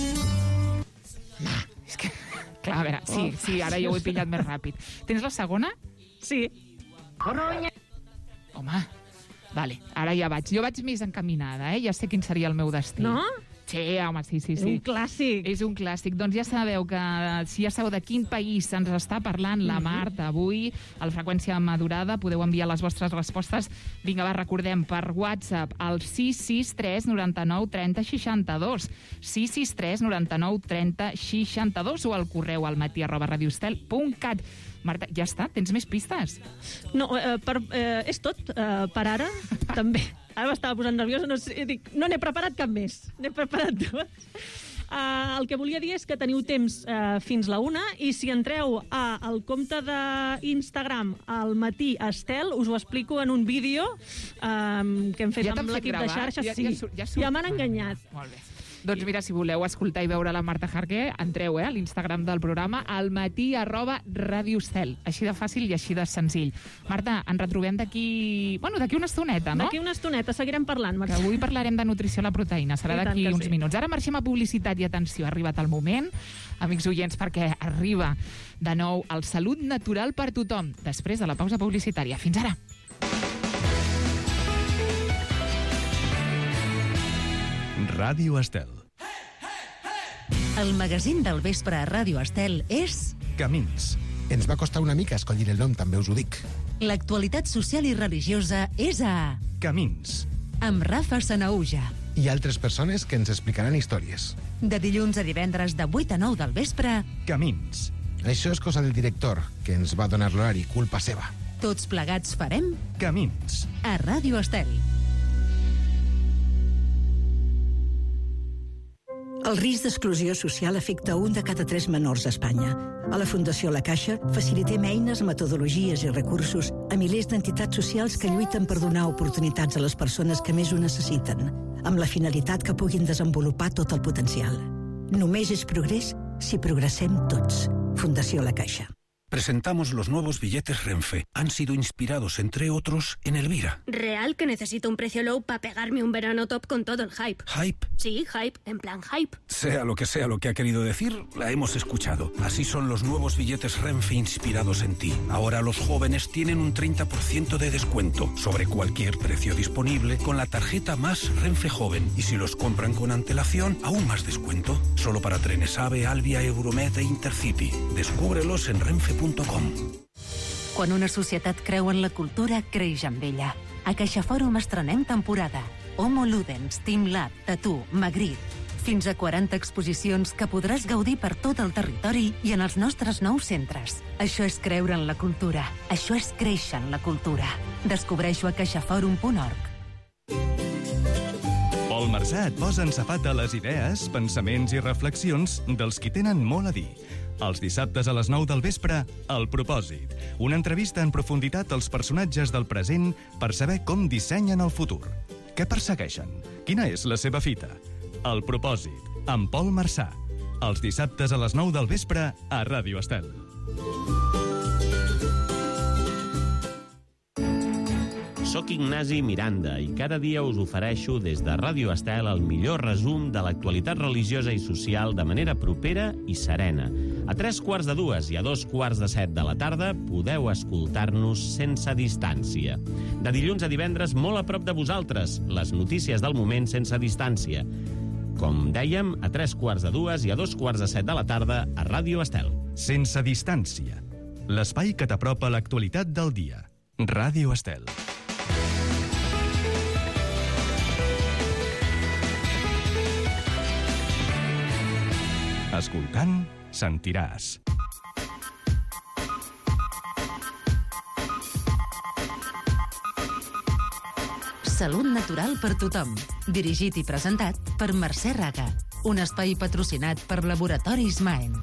És que... Clar, a veure, sí, sí, ara jo ho he pillat més ràpid. Tens la segona? Sí. Home, vale, ara ja vaig. Jo vaig més encaminada, eh? Ja sé quin seria el meu destí. No? Sí, home, sí, sí, sí. Un clàssic. És un clàssic. Doncs ja sabeu que si ja sabeu de quin país ens està parlant la Marta avui, a la freqüència madurada, podeu enviar les vostres respostes. Vinga, va, recordem, per WhatsApp, al sis sis tres noranta-nou trenta seixanta-dos. sis sis tres noranta-nou trenta seixanta-dos o al correu al matí arroba radioestel punt cat. Marta, ja està? Tens més pistes? No, eh, per, eh, és tot. Eh, per ara, també. Ara m'estava posant nerviosa. No, sé, dic, no n'he preparat cap més. N'he preparat tot. Uh, el que volia dir és que teniu temps uh, fins la una i si entreu a, al compte d'Instagram al matí Estel, us ho explico en un vídeo um, que hem fet ja amb l'equip de xarxes. Ja, sí, ja, ja, ja, ja m'han enganyat. Molt bé. Doncs mira, si voleu escoltar i veure la Marta Jarqué, entreu eh, a l'Instagram del programa al matí arroba radioestel. Així de fàcil i així de senzill. Marta, ens retrobem d'aquí... Bueno, d'aquí una estoneta, no? D'aquí una estoneta, seguirem parlant, Marta. Avui parlarem de nutrició a la proteïna. Serà d'aquí uns sí. minuts. Ara marxem a publicitat i atenció. Ha arribat el moment, amics oients, perquè arriba de nou el Salut Natural per tothom. Després de la pausa publicitària. Fins ara. Ràdio Estel. El magazín del vespre a Ràdio Estel és... Camins. Ens va costar una mica escollir el nom, també us ho dic. L'actualitat social i religiosa és a... Camins. Amb Rafa Sanaúja. I altres persones que ens explicaran històries. De dilluns a divendres de vuit a nou del vespre... Camins. Això és cosa del director, que ens va donar l'horari, culpa seva. Tots plegats farem... Camins. A Ràdio Estel. El risc d'exclusió social afecta un de cada tres menors a Espanya. A la Fundació La Caixa facilitem eines, metodologies i recursos a milers d'entitats socials que lluiten per donar oportunitats a les persones que més ho necessiten, amb la finalitat que puguin desenvolupar tot el potencial. Només és progrés si progressem tots. Fundació La Caixa. Presentamos los nuevos billetes Renfe. Han sido inspirados, entre otros, en Elvira. Real que necesito un precio low para pegarme un verano top con todo el hype. ¿Hype? Sí, hype, en plan hype. Sea lo que sea lo que ha querido decir, la hemos escuchado. Así son los nuevos billetes Renfe inspirados en ti. Ahora los jóvenes tienen un treinta por ciento de descuento sobre cualquier precio disponible con la tarjeta Más Renfe Joven. Y si los compran con antelación, aún más descuento. Solo para trenes AVE, Alvia, Euromed e Intercity. Descúbrelos en renfe punt com. Quan una societat creu en la cultura, creix amb ella. A CaixaFòrum estrenem temporada. Homo Ludens, Team Lab, Tattoo, Magritte. Fins a quaranta exposicions que podràs gaudir per tot el territori i en els nostres nous centres. Això és creure en la cultura. Això és créixer en la cultura. Descobreixo a caixaforum punt org. Pol Marsà et posa en safata les idees, pensaments i reflexions dels qui tenen molt a dir. Els dissabtes a les nou del vespre, El Propòsit. Una entrevista en profunditat als personatges del present per saber com dissenyen el futur. Què persegueixen? Quina és la seva fita? El Propòsit, amb Pol Marsà. Els dissabtes a les nou del vespre a Ràdio Estel. Soc Ignasi Miranda i cada dia us ofereixo des de Ràdio Estel el millor resum de l'actualitat religiosa i social de manera propera i serena. A tres quarts de dues i a dos quarts de set de la tarda podeu escoltar-nos sense distància. De dilluns a divendres molt a prop de vosaltres, les notícies del moment sense distància. Com dèiem, a tres quarts de dues i a dos quarts de set de la tarda a Ràdio Estel. Sense distància. L'espai que t'apropa l'actualitat del dia. Ràdio Estel. Escoltant, sentiràs. Salut natural per tothom. Dirigit i presentat per Mercè Raga. Un espai patrocinat per Laboratoris Maen.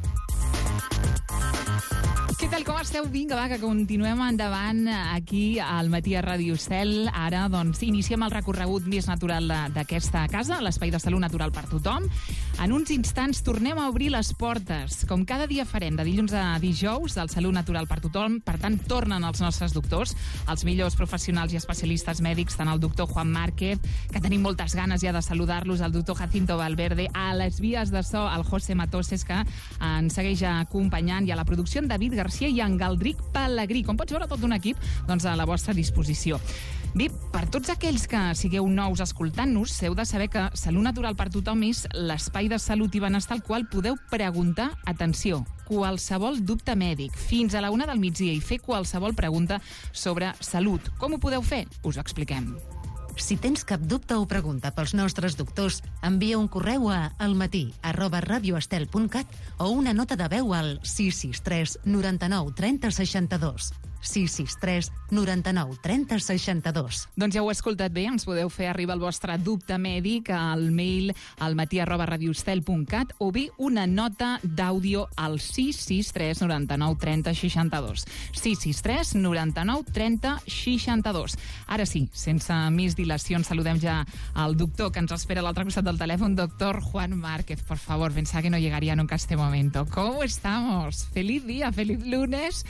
Què tal, com esteu? Vinga, va, que continuem endavant aquí al Matí a Ràdio Estel. Ara, doncs, iniciem el recorregut més natural d'aquesta casa, l'espai de salut natural per tothom. En uns instants tornem a obrir les portes, com cada dia farem, de dilluns a dijous, al Salut Natural per tothom. Per tant, tornen els nostres doctors, els millors professionals i especialistes mèdics, tant el doctor Juan Márquez, que tenim moltes ganes ja de saludar-los, el doctor Jacinto Valverde, a les vies de so, el José Matoses, que ens segueix acompanyant, i a la producció en David Garcia i en Galdric Pellegrí. Com pots veure, tot un equip doncs, a la vostra disposició. Bé, per tots aquells que sigueu nous escoltant-nos, heu de saber que Salut Natural per tothom és l'espai de salut i benestar al qual podeu preguntar, atenció, qualsevol dubte mèdic, fins a la una del migdia, i fer qualsevol pregunta sobre salut. Com ho podeu fer? Us ho expliquem. Si tens cap dubte o pregunta pels nostres doctors, envia un correu a almatí arroba radioestel punt cat o una nota de veu al sis sis tres noranta-nou trenta seixanta-dos. sis sis tres noranta-nou trenta seixanta-dos. Doncs ja ho heu escoltat bé, ens podeu fer arribar el vostre dubte mèdic al mail al matí arroba radioestel punt cat o bé una nota d'àudio al sis sis tres noranta-nou trenta seixanta-dos. sis sis tres noranta-nou trenta seixanta-dos. Ara sí, sense més dilacions, saludem ja al doctor que ens espera a l'altre costat del telèfon, doctor Juan Márquez. Por favor, pensaba que no llegaría nunca este momento. ¿Cómo estamos? Feliz día, feliz lunes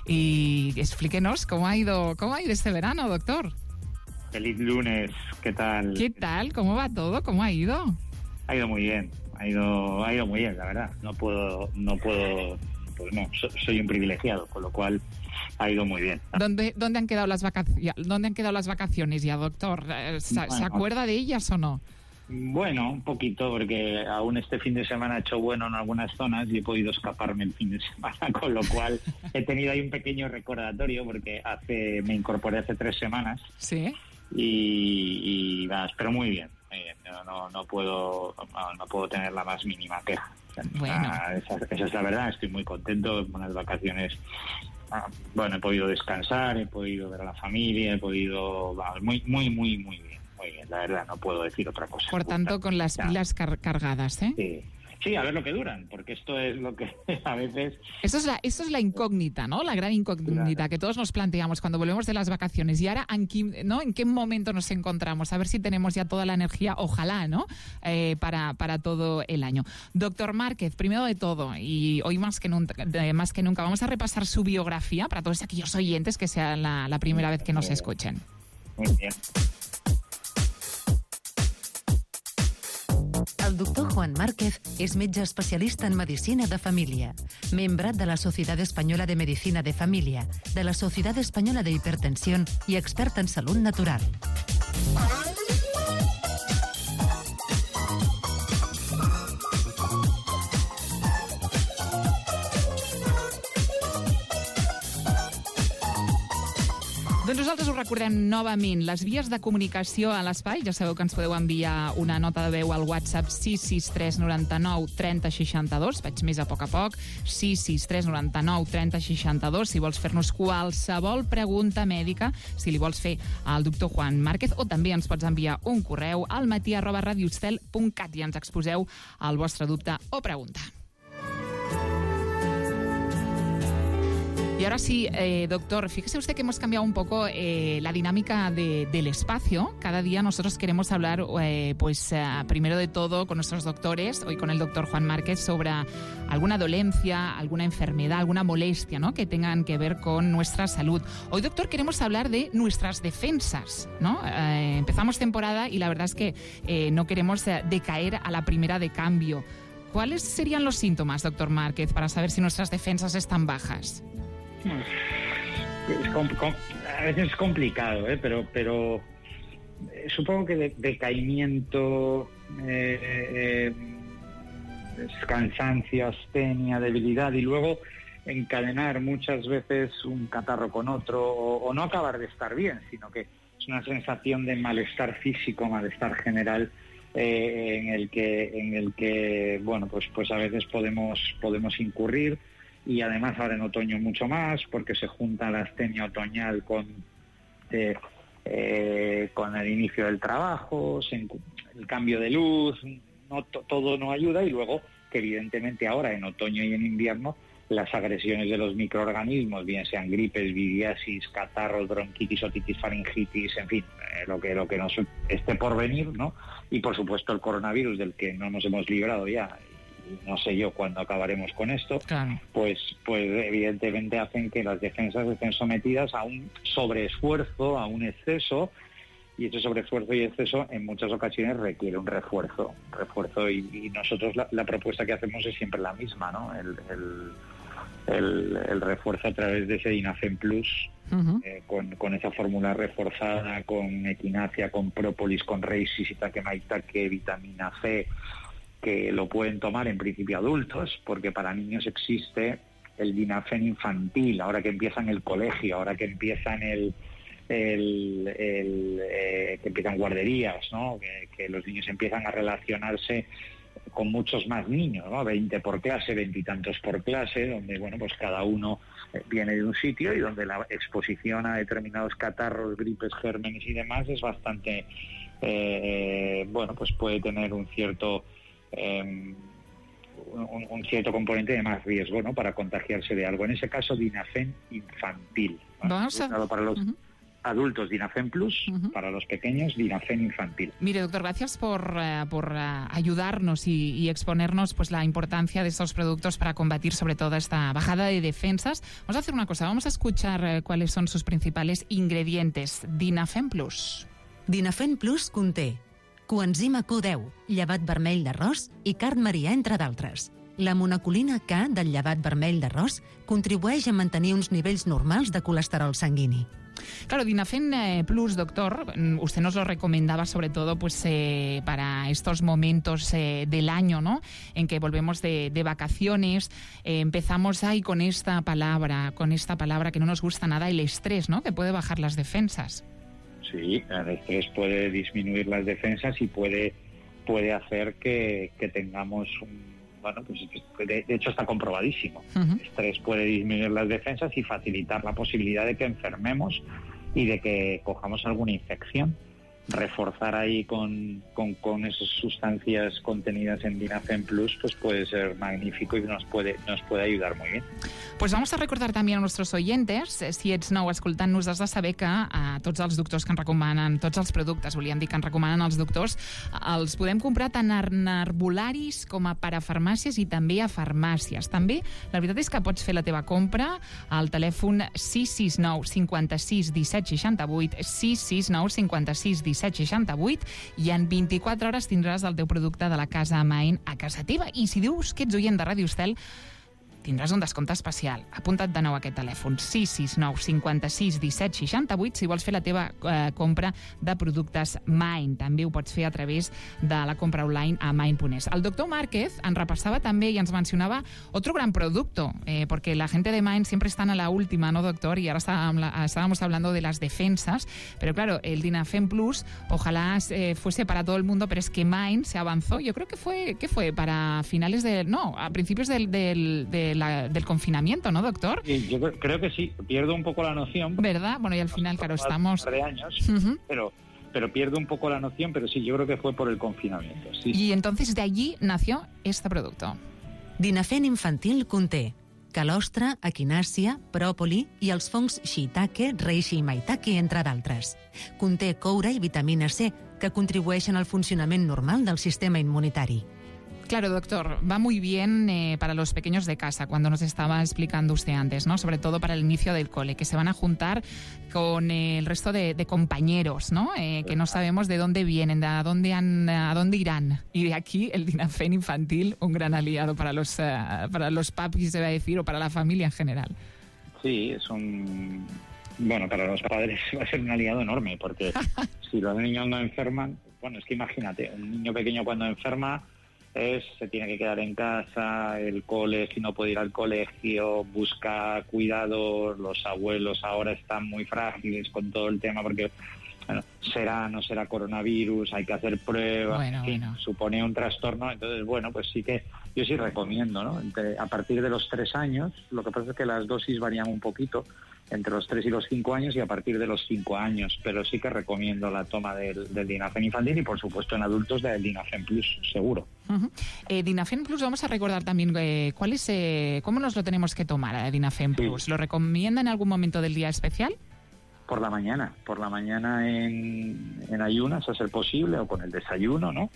y explíquenos cómo ha ido, cómo ha ido este verano, doctor. Feliz lunes, ¿qué tal? ¿Qué tal? ¿Cómo va todo? ¿Cómo ha ido? Ha ido muy bien, ha ido, ha ido muy bien, la verdad. No puedo, no puedo, pues no, so, soy un privilegiado, con lo cual ha ido muy bien. ¿Dónde, dónde han quedado las vacaciones? ¿Dónde han quedado las vacaciones ya, doctor? ¿Se, bueno, ¿se acuerda de ellas o no? Bueno, un poquito, porque aún este fin de semana ha hecho bueno en algunas zonas y he podido escaparme el fin de semana, con lo cual he tenido ahí un pequeño recordatorio, porque hace me incorporé hace tres semanas. Sí. Y, y nada, pero muy bien. Eh, no, no, no puedo no, no puedo tener la más mínima queja. Bueno. Ah, esa, esa es la verdad, estoy muy contento, unas vacaciones. Ah, bueno, he podido descansar, he podido ver a la familia, he podido... Vamos, muy, muy, muy, muy bien. Muy bien, la verdad, no puedo decir otra cosa. Por tanto, con las pilas car cargadas, ¿eh? Sí. Sí, a ver lo que duran, porque esto es lo que a veces... Eso es la, eso es la incógnita, ¿no? La gran incógnita claro. que todos nos planteamos cuando volvemos de las vacaciones. Y ahora, ¿en qué, ¿no? ¿en qué momento nos encontramos? A ver si tenemos ya toda la energía, ojalá, ¿no? Eh, para, para todo el año. Doctor Márquez, primero de todo, y hoy más que, nunca, más que nunca, vamos a repasar su biografía para todos aquellos oyentes que sea la, la primera vez que nos escuchen. Muy bien. El doctor Juan Márquez és metge especialista en medicina de família, membre de la Societat Espanyola de Medicina de Família, de la Societat Espanyola de Hipertensión i expert en salut natural. Doncs nosaltres us recordem novament les vies de comunicació a l'espai. Ja sabeu que ens podeu enviar una nota de veu al WhatsApp sis sis tres noranta-nou trenta seixanta-dos. Vaig més a poc a poc. sis sis tres noranta-nou trenta seixanta-dos. Si vols fer-nos qualsevol pregunta mèdica, si li vols fer al doctor Juan Márquez, o també ens pots enviar un correu al matí arroba radioestel punt cat i ens exposeu el vostre dubte o pregunta. Y ahora sí, eh, doctor, fíjese usted que hemos cambiado un poco eh, la dinámica de, del espacio. Cada día nosotros queremos hablar, eh, pues eh, primero de todo con nuestros doctores, hoy con el doctor Juan Márquez, sobre alguna dolencia, alguna enfermedad, alguna molestia, ¿no?, que tengan que ver con nuestra salud. Hoy, doctor, queremos hablar de nuestras defensas, ¿no? Eh, empezamos temporada y la verdad es que eh, no queremos eh, decaer a la primera de cambio. ¿Cuáles serían los síntomas, doctor Márquez, para saber si nuestras defensas están bajas? Es com- com- a veces es complicado, ¿eh? pero, pero eh, supongo que de- decaimiento, eh, eh, cansancio, astenia, debilidad, y luego encadenar muchas veces un catarro con otro, o, o no acabar de estar bien, sino que es una sensación de malestar físico, malestar general, eh, en el que, en el que, bueno, pues, pues a veces podemos, podemos incurrir. Y además ahora en otoño mucho más, porque se junta la astenia otoñal con, eh, eh, con el inicio del trabajo, se, el cambio de luz, no, to, todo no ayuda, y luego que evidentemente ahora en otoño y en invierno las agresiones de los microorganismos, bien sean gripes, viriasis, catarros, bronquitis, otitis, faringitis, en fin, eh, lo que lo que nos esté por venir, ¿no? Y por supuesto el coronavirus, del que no nos hemos librado ya, no sé yo cuándo acabaremos con esto, claro. pues, pues evidentemente hacen que las defensas estén sometidas a un sobreesfuerzo, a un exceso, y ese sobreesfuerzo y exceso en muchas ocasiones requiere un refuerzo, refuerzo y, y nosotros la, la propuesta que hacemos es siempre la misma, ¿no? El, el, el, el refuerzo a través de ese Dinafen Plus, uh-huh. eh, con, con esa fórmula reforzada, con equinacia, con própolis, con reishi, shiitake, maitake, vitamina C, que lo pueden tomar en principio adultos, porque para niños existe el Dinafen infantil, ahora que empiezan el colegio, ahora que empiezan el, el, el eh, que empiezan guarderías, ¿no? Que, que los niños empiezan a relacionarse con muchos más niños, ¿no? veinte por clase, veintitantos por clase, donde bueno, pues cada uno viene de un sitio y donde la exposición a determinados catarros, gripes, gérmenes y demás es bastante, eh, bueno, pues puede tener un cierto Eh, un, un cierto componente de más riesgo, ¿no?, para contagiarse de algo. En ese caso, Dinafen infantil, ¿no? Vamos a... para los uh-huh. adultos, Dinafen Plus, uh-huh. para los pequeños, Dinafen infantil. Mire, doctor, gracias por, uh, por uh, ayudarnos y, y exponernos pues la importancia de estos productos para combatir sobre todo esta bajada de defensas. Vamos a hacer una cosa, vamos a escuchar uh, cuáles son sus principales ingredientes. Dinafen Plus. Dinafen Plus conté coenzima Q deu, llevat vermell d'arròs i carn maria, entre d'altres. La monocolina K del llevat vermell d'arròs contribueix a mantenir uns nivells normals de colesterol sanguini. Claro, Dinafen eh, Plus, doctor, usted nos lo recomendaba sobre todo pues eh, para estos momentos eh, del año, ¿no?, en que volvemos de, de vacaciones, eh, empezamos ahí con esta palabra, con esta palabra que no nos gusta nada, el estrés, ¿no?, que puede bajar las defensas. Sí, el estrés puede disminuir las defensas y puede puede hacer que, que tengamos un, bueno, pues de, de hecho está comprobadísimo. Uh-huh. El estrés puede disminuir las defensas y facilitar la posibilidad de que enfermemos y de que cojamos alguna infección. Reforzar ahí con, con, con esas sustancias contenidas en Dinafen Plus pues puede ser magnífico y nos puede, nos puede ayudar muy bien. Pues vamos a recordar també a nostres oyentes, si ets nou escoltant-nos, has de saber que a tots els doctors que ens recomanen, tots els productes, volíem dir que ens recomanen els doctors, els podem comprar tant en herbolaris com a parafarmàcies i també a farmàcies. També, la veritat és que pots fer la teva compra al telèfon sis sis nou cinquanta-sis disset seixanta-vuit, sis sis nou cinquanta-sis disset seixanta-vuit, i en vint-i-quatre hores tindràs el teu producte de la casa Main a casa teva. I si dius que ets oient de Ràdio Estel, tindràs un descompte especial. Apunta't de nou aquest telèfon, sis sis nou cinquanta-sis disset seixanta-vuit, si vols fer la teva eh, compra de productes Main. També ho pots fer a través de la compra online a main punt es. El doctor Márquez ens repassava també i ens mencionava otro gran producto, eh, porque la gente de Main siempre están a la última, ¿no, doctor? Y ahora estábamos hablando de las defensas, pero claro, el Dinafen Plus, ojalá eh, fuese para todo el mundo, pero es que Main se avanzó, yo creo que fue, ¿qué fue? Para finales de, no, a principios del, del, del La, del confinamiento, ¿no, doctor? Sí, yo creo que sí, pierdo un poco la noción. ¿Verdad? Bueno, y al final, claro, estamos... Un par de años, uh-huh. pero, pero pierdo un poco la noción, pero sí, yo creo que fue por el confinamiento. Sí. Y entonces de allí nació este producto. Dinafen infantil conté calostre, equinàcia, pròpoli i els fongs shiitake, reishi i maitake, entre d'altres. Conté coure i vitamina C, que contribueixen al funcionament normal del sistema inmunitari. Claro, doctor, va muy bien eh, para los pequeños de casa, cuando nos estaba explicando usted antes, ¿no? Sobre todo para el inicio del cole, que se van a juntar con eh, el resto de, de compañeros, ¿no? Eh, que no sabemos de dónde vienen, de a dónde, han, a dónde irán. Y de aquí el Dinafen infantil, un gran aliado para los, uh, para los papis, se va a decir, o para la familia en general. Sí, es un... Bueno, para los padres va a ser un aliado enorme, porque si los niños no enferman... Bueno, es que imagínate, un niño pequeño cuando enferma... Es, se tiene que quedar en casa, el cole, si no puede ir al colegio, busca cuidados, los abuelos ahora están muy frágiles con todo el tema porque, bueno, será, no será coronavirus, hay que hacer pruebas, bueno, en fin, bueno. supone un trastorno, entonces, bueno, pues sí que yo sí recomiendo, ¿no? Entre, a partir de los tres años, lo que pasa es que las dosis varían un poquito, entre los tres y los cinco años y a partir de los cinco años, pero sí que recomiendo la toma del, del Dinafen infantil y por supuesto en adultos del Dinafen Plus, seguro. Uh-huh. eh, Dinafen Plus, vamos a recordar también eh, cuál es, eh, cómo nos lo tenemos que tomar, eh, Dinafen Plus. Sí. ¿Lo recomienda en algún momento del día especial? Por la mañana, por la mañana en, en ayunas, a ser posible, o con el desayuno, ¿no?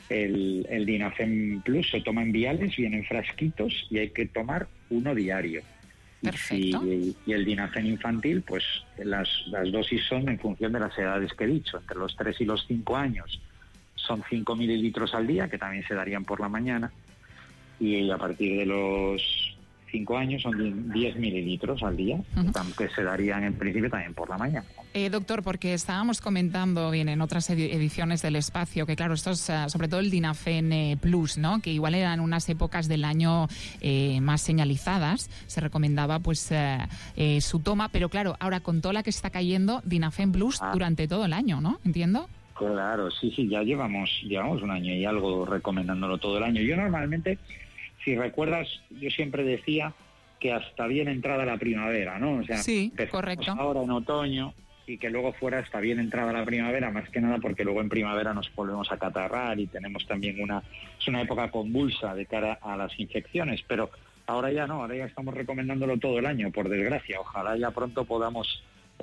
El, el Dinafen Plus se toma en viales, vienen frasquitos y hay que tomar uno diario. Perfecto. Y, y el Dinafen infantil, pues las, las dosis son en función de las edades que he dicho. Entre los tres y los cinco años son cinco mililitros al día, que también se darían por la mañana. Y a partir de los cinco años son diez mililitros al día, uh-huh. que se darían en principio también por la mañana. Eh, doctor, porque estábamos comentando bien en otras ediciones del espacio que, claro, esto es uh, sobre todo el Dinafen eh, Plus, ¿no? Que igual eran unas épocas del año eh, más señalizadas, se recomendaba pues eh, eh, su toma, pero claro, ahora con toda la que está cayendo, Dinafen Plus ah. durante todo el año, ¿no? ¿Entiendo? Claro, sí, sí, ya llevamos, llevamos un año y algo recomendándolo todo el año. Yo normalmente, si recuerdas, yo siempre decía que hasta bien entrada la primavera, ¿no? O sea, sí, correcto. Ahora en otoño y que luego fuera hasta bien entrada la primavera, más que nada porque luego en primavera nos volvemos a catarrar y tenemos también una... Es una época convulsa de cara a las infecciones, pero ahora ya no, ahora ya estamos recomendándolo todo el año, por desgracia. Ojalá ya pronto podamos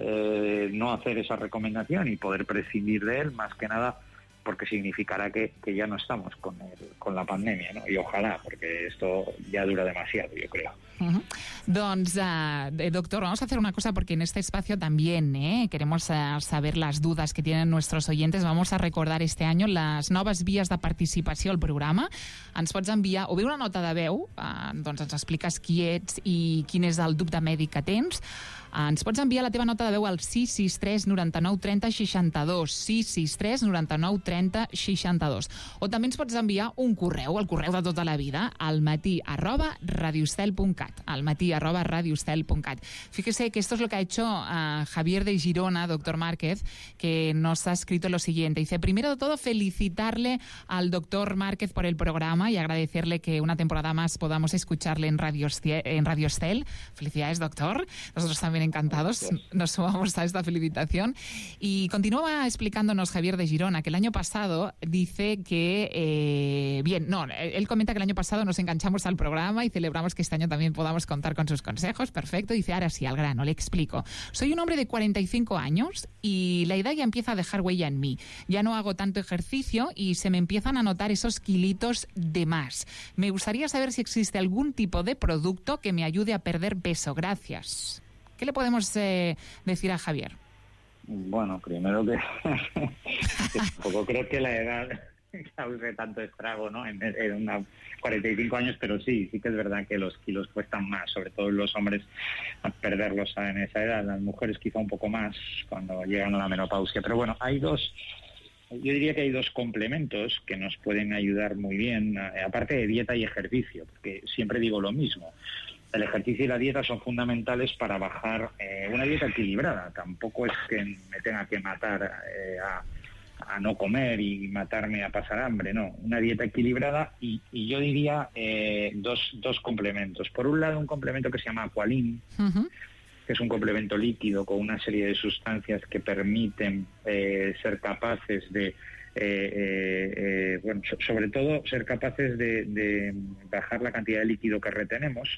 eh, no hacer esa recomendación y poder prescindir de él, más que nada porque significará que, que ya no estamos con, el, con la pandemia, ¿no? Y ojalá, porque esto ya dura demasiado, yo creo. Uh-huh. Doncs, uh, doctor, vamos a hacer una cosa porque en este espacio también eh, queremos uh, saber las dudas que tienen nuestros oyentes. Vamos a recordar este año les noves vies de participació al programa. Ens pots enviar o bé una nota de veu, uh, doncs ens expliques qui ets i quin és el dubte mèdic que tens. Ens pots enviar la teva nota de veu al sis sis tres noranta-nou trenta seixanta-dos, sis sis tres noranta-nou trenta seixanta-dos. O també ens pots enviar un correu, el correu de tota la vida, al matí arroba radiostel punt cat, al matí arroba radiostel punt cat. Fíjese que esto es lo que ha hecho uh, Javier de Girona, doctor Márquez, que nos ha escrito lo siguiente. Dice, primero de todo, felicitarle al doctor Márquez por el programa y agradecerle que una temporada más podamos escucharle en Radio, en Radio Estel. Felicidades, doctor. Nosotros también encantados, nos sumamos a esta felicitación. Y continúa explicándonos Javier de Girona que el año pasado dice que, eh, bien, no, él comenta que el año pasado nos enganchamos al programa y celebramos que este año también podamos contar con sus consejos. Perfecto. Dice, ahora sí, al grano, le explico. Soy un hombre de cuarenta y cinco años y la edad ya empieza a dejar huella en mí. Ya no hago tanto ejercicio y se me empiezan a notar esos kilitos de más. Me gustaría saber si existe algún tipo de producto que me ayude a perder peso. Gracias. ¿Qué le podemos eh, decir a Javier? Bueno, primero que, que tampoco creo que la edad cause tanto estrago, ¿no? En, en una cuarenta y cinco años, pero sí, sí que es verdad que los kilos cuestan más, sobre todo los hombres perderlos en esa edad, las mujeres quizá un poco más cuando llegan a la menopausia. Pero bueno, hay dos, yo diría que hay dos complementos que nos pueden ayudar muy bien, aparte de dieta y ejercicio, porque siempre digo lo mismo. El ejercicio y la dieta son fundamentales para bajar eh, una dieta equilibrada. Tampoco es que me tenga que matar eh, a, a no comer y matarme a pasar hambre, no. Una dieta equilibrada y, y yo diría eh, dos, dos complementos. Por un lado, un complemento que se llama Aqualin, uh-huh. que es un complemento líquido con una serie de sustancias que permiten eh, ser capaces de... Eh, eh, eh, bueno, so, sobre todo ser capaces de, de bajar la cantidad de líquido que retenemos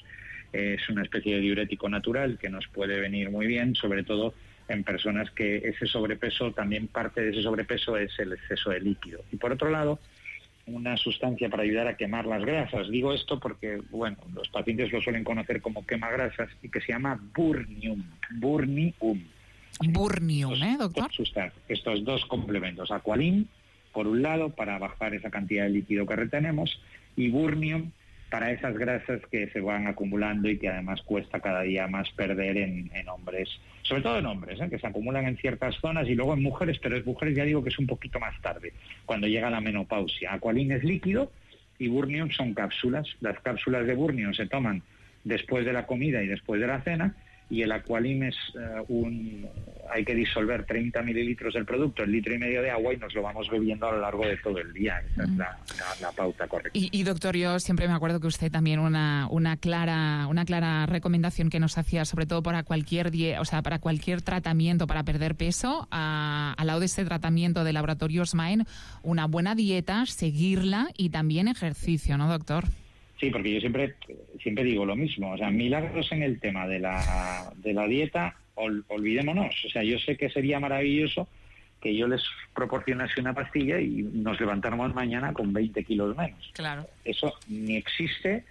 Es una especie de diurético natural que nos puede venir muy bien, sobre todo en personas que ese sobrepeso, también parte de ese sobrepeso es el exceso de líquido. Y por otro lado, una sustancia para ayudar a quemar las grasas. Digo esto porque, bueno, los pacientes lo suelen conocer como quemagrasas y que se llama Burnium. Burnium. Burnium, ¿eh, doctor? Estos dos complementos. Aqualin, por un lado, para bajar esa cantidad de líquido que retenemos, y Burnium para esas grasas que se van acumulando y que además cuesta cada día más perder en, en hombres, sobre todo en hombres, ¿eh? que se acumulan en ciertas zonas, y luego en mujeres, pero en mujeres ya digo que es un poquito más tarde, cuando llega la menopausia. Aqualin es líquido y Burnium son cápsulas. Las cápsulas de Burnium se toman después de la comida y después de la cena, y el Aqualin es uh, un... hay que disolver treinta mililitros del producto en litro y medio de agua y nos lo vamos bebiendo a lo largo de todo el día. Esa mm. es la, la, la pauta correcta. Y, y doctor, yo siempre me acuerdo que usted también una, una clara una clara recomendación que nos hacía, sobre todo para cualquier die, o sea, para cualquier tratamiento para perder peso, a, al lado de este tratamiento de Laboratorios Maen, una buena dieta, seguirla, y también ejercicio, ¿no, doctor? Sí, porque yo siempre siempre digo lo mismo. O sea, milagros en el tema de la, de la dieta, ol, olvidémonos. O sea, yo sé que sería maravilloso que yo les proporcionase una pastilla y nos levantáramos mañana con veinte kilos menos. Claro. Eso ni existe,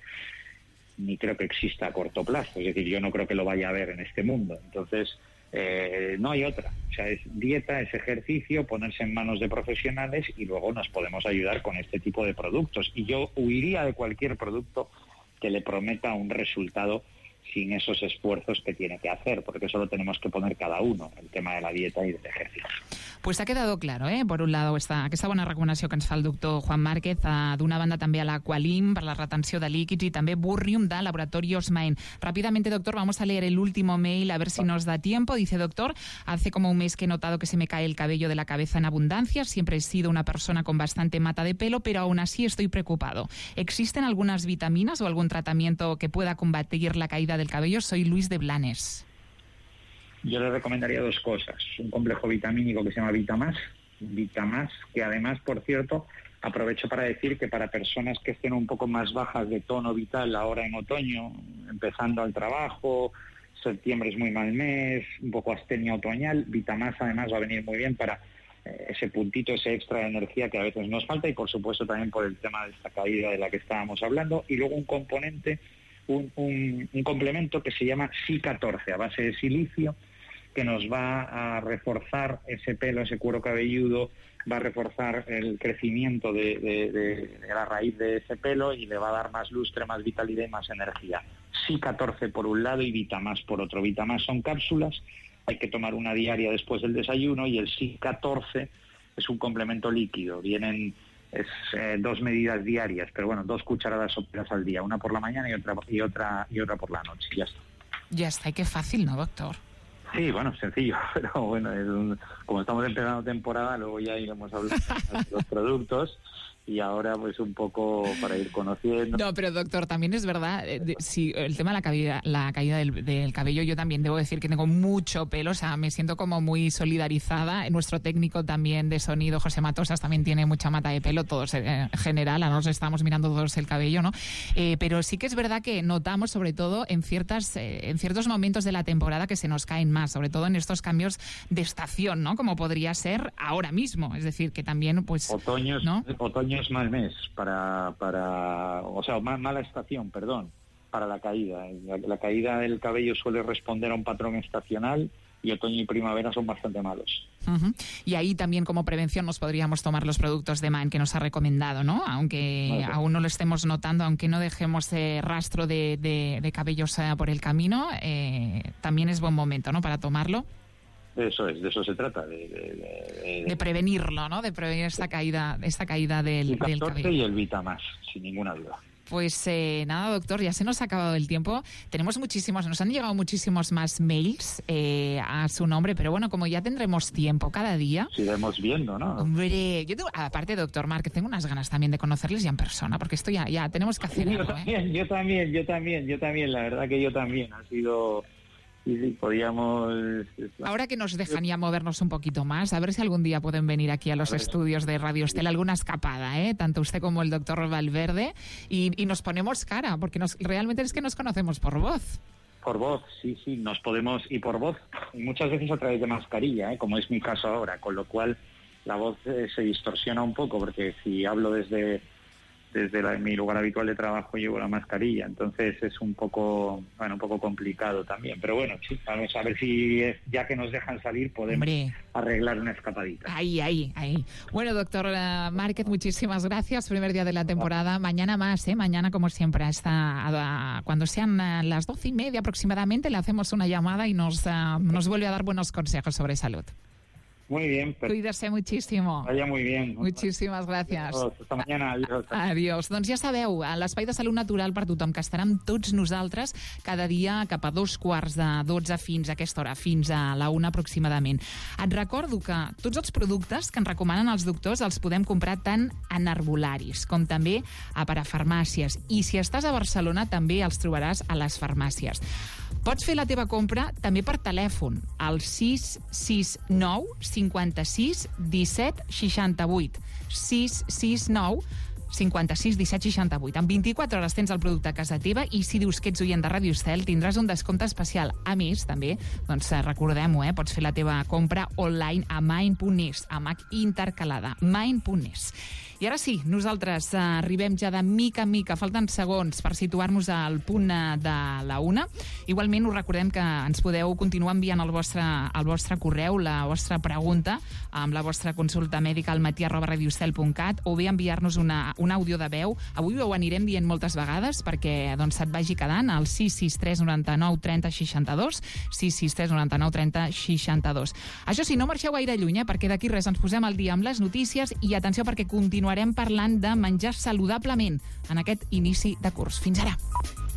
ni creo que exista a corto plazo. Es decir, yo no creo que lo vaya a ver en este mundo. Entonces, eh, no hay otra. O sea, es dieta, es ejercicio, ponerse en manos de profesionales, y luego nos podemos ayudar con este tipo de productos. Y yo huiría de cualquier producto que le prometa un resultado sin esos esfuerzos que tiene que hacer, porque eso lo tenemos que poner cada uno, el tema de la dieta y del ejercicio. Pues ha quedado claro, eh? Per un lado, esta, aquesta bona recomanació que ens fa el doctor Juan Márquez, eh, d'una banda també a l'Aqualin per la retenció de líquids, i també Burnium de Laboratorios Maen. Rápidamente, doctor, vamos a leer el último mail a ver si nos da tiempo. Dice, doctor, hace como un mes que he notado que se me cae el cabello de la cabeza en abundancia. Siempre he sido una persona con bastante mata de pelo, pero aún así estoy preocupado. ¿Existen algunas vitaminas o algún tratamiento que pueda combatir la caída del cabello? Soy Luis de Blanes. Yo le recomendaría dos cosas. Un complejo vitamínico que se llama Vitamás, Vitamás, que además, por cierto, aprovecho para decir que para personas que estén un poco más bajas de tono vital ahora en otoño, empezando al trabajo, septiembre es muy mal mes, un poco astenia otoñal, Vitamás además va a venir muy bien para eh, ese puntito, ese extra de energía que a veces nos falta, y por supuesto también por el tema de esta caída de la que estábamos hablando. Y luego un componente, un, un, un complemento que se llama S I catorce, a base de silicio, que nos va a reforzar ese pelo, ese cuero cabelludo, va a reforzar el crecimiento de, de, de, de la raíz de ese pelo, y le va a dar más lustre, más vitalidad y más energía. S I catorce por un lado y Vitamás por otro. Vitamás son cápsulas, hay que tomar una diaria después del desayuno, y el S I catorce es un complemento líquido. Vienen es eh, dos medidas diarias, pero bueno, dos cucharadas soperas al día, una por la mañana y otra y otra y otra por la noche. Ya está. Ya está, y qué fácil, ¿no, doctor? Sí, bueno, sencillo, pero bueno, es un, como estamos empezando temporada, luego ya iremos hablando de los productos, y ahora pues un poco para ir conociendo. No, pero doctor, también es verdad, eh, si el tema de la caída, la caída del, del cabello, yo también debo decir que tengo mucho pelo, o sea, me siento como muy solidarizada. Nuestro técnico también de sonido, José Matosas, también tiene mucha mata de pelo, todos eh, en general, ahora nos estamos mirando todos el cabello, ¿no? Eh, pero sí que es verdad que notamos, sobre todo en ciertas eh, en ciertos momentos de la temporada, que se nos caen más, sobre todo en estos cambios de estación, ¿no? Como podría ser ahora mismo, es decir, que también, pues... Otoño, ¿no? Otoño es mal mes para, para o sea, mal, mala estación, perdón, para la caída. La, la caída del cabello suele responder a un patrón estacional, y otoño y primavera son bastante malos. Uh-huh. Y ahí también, como prevención, nos podríamos tomar los productos de Maen que nos ha recomendado, ¿no? Aunque vale, aún no lo estemos notando, aunque no dejemos eh, rastro de, de, de cabellos eh, por el camino, eh, también es buen momento, ¿no?, para tomarlo. Eso es, de eso se trata, de, de, de, de prevenirlo, ¿no? De prevenir esta caída, esta caída del, el del cabello. Y el Vitamás, sin ninguna duda. Pues eh, nada, doctor, ya se nos ha acabado el tiempo. Tenemos muchísimos, nos han llegado muchísimos más mails eh, a su nombre, pero bueno, como ya tendremos tiempo cada día... Iremos viendo, ¿no? Hombre, yo tengo, aparte, doctor Márquez, tengo unas ganas también de conocerles ya en persona, porque esto ya, ya tenemos que hacer yo algo, también, ¿eh? Yo también, yo también, yo también, la verdad que yo también. Ha sido... sí, sí, podíamos... Ahora que nos dejan ya movernos un poquito más, a ver si algún día pueden venir aquí a los a estudios de Radio Estel, alguna escapada, ¿eh? Tanto usted como el doctor Valverde, y, y nos ponemos cara, porque nos, realmente es que nos conocemos por voz. Por voz, sí, sí, nos podemos, y por voz, y muchas veces a través de mascarilla, ¿eh? Como es mi caso ahora, con lo cual la voz eh, se distorsiona un poco, porque si hablo desde... desde la, mi lugar habitual de trabajo llevo la mascarilla, entonces es un poco, bueno, un poco complicado también, pero bueno, sí, vamos a ver si es, ya que nos dejan salir podemos Hombre. arreglar una escapadita. Ahí, ahí, ahí. Bueno, doctor uh, Márquez, muchísimas gracias, primer día de la temporada, mañana más, ¿eh? Mañana como siempre, hasta uh, cuando sean uh, las doce y media aproximadamente, le hacemos una llamada y nos, uh, nos vuelve a dar buenos consejos sobre salud. Muy bien. Pero... Cuídese muchísimo. Vaya muy bien. Muchíssimes gràcies. Adiós, hasta mañana. Adiós. Adiós. Doncs ja sabeu, a l'Espai de Salut Natural per tothom, que estarà amb tots nosaltres cada dia cap a dos quarts de dotze fins a aquesta hora, fins a la una aproximadament. Et recordo que tots els productes que ens recomanen els doctors els podem comprar tant en herbolaris com també a parafarmàcies. I si estàs a Barcelona també els trobaràs a les farmàcies. Pots fer la teva compra també per telèfon, al sis sis nou cinquanta-sis disset seixanta-vuit. sis sis nou cinquanta-sis disset seixanta-vuit. En vint-i-quatre hores tens el producte a casa teva i si dius que ets oient de Ràdio Estel tindràs un descompte especial. A més, també, doncs recordem-ho, eh, pots fer la teva compra online a mind punt es, a Mac intercalada, mind punt es. I ara sí, nosaltres eh, arribem ja de mica en mica, falten segons per situar-nos al punt de la una. Igualment us recordem que ens podeu continuar enviant el vostre, el vostre correu, la vostra pregunta, amb la vostra consulta mèdica al matí arroba radioestel punt cat o bé enviar-nos una, un àudio de veu. Avui ho anirem dient moltes vegades perquè doncs, et vagi quedant al sis sis tres noranta-nou trenta seixanta-dos, sis sis tres noranta-nou trenta seixanta-dos. Això sí, no marxeu gaire lluny, eh, perquè d'aquí res ens posem al dia amb les notícies i atenció perquè continuem Continuarem parlant de menjar saludablement en aquest inici de curs. Fins ara.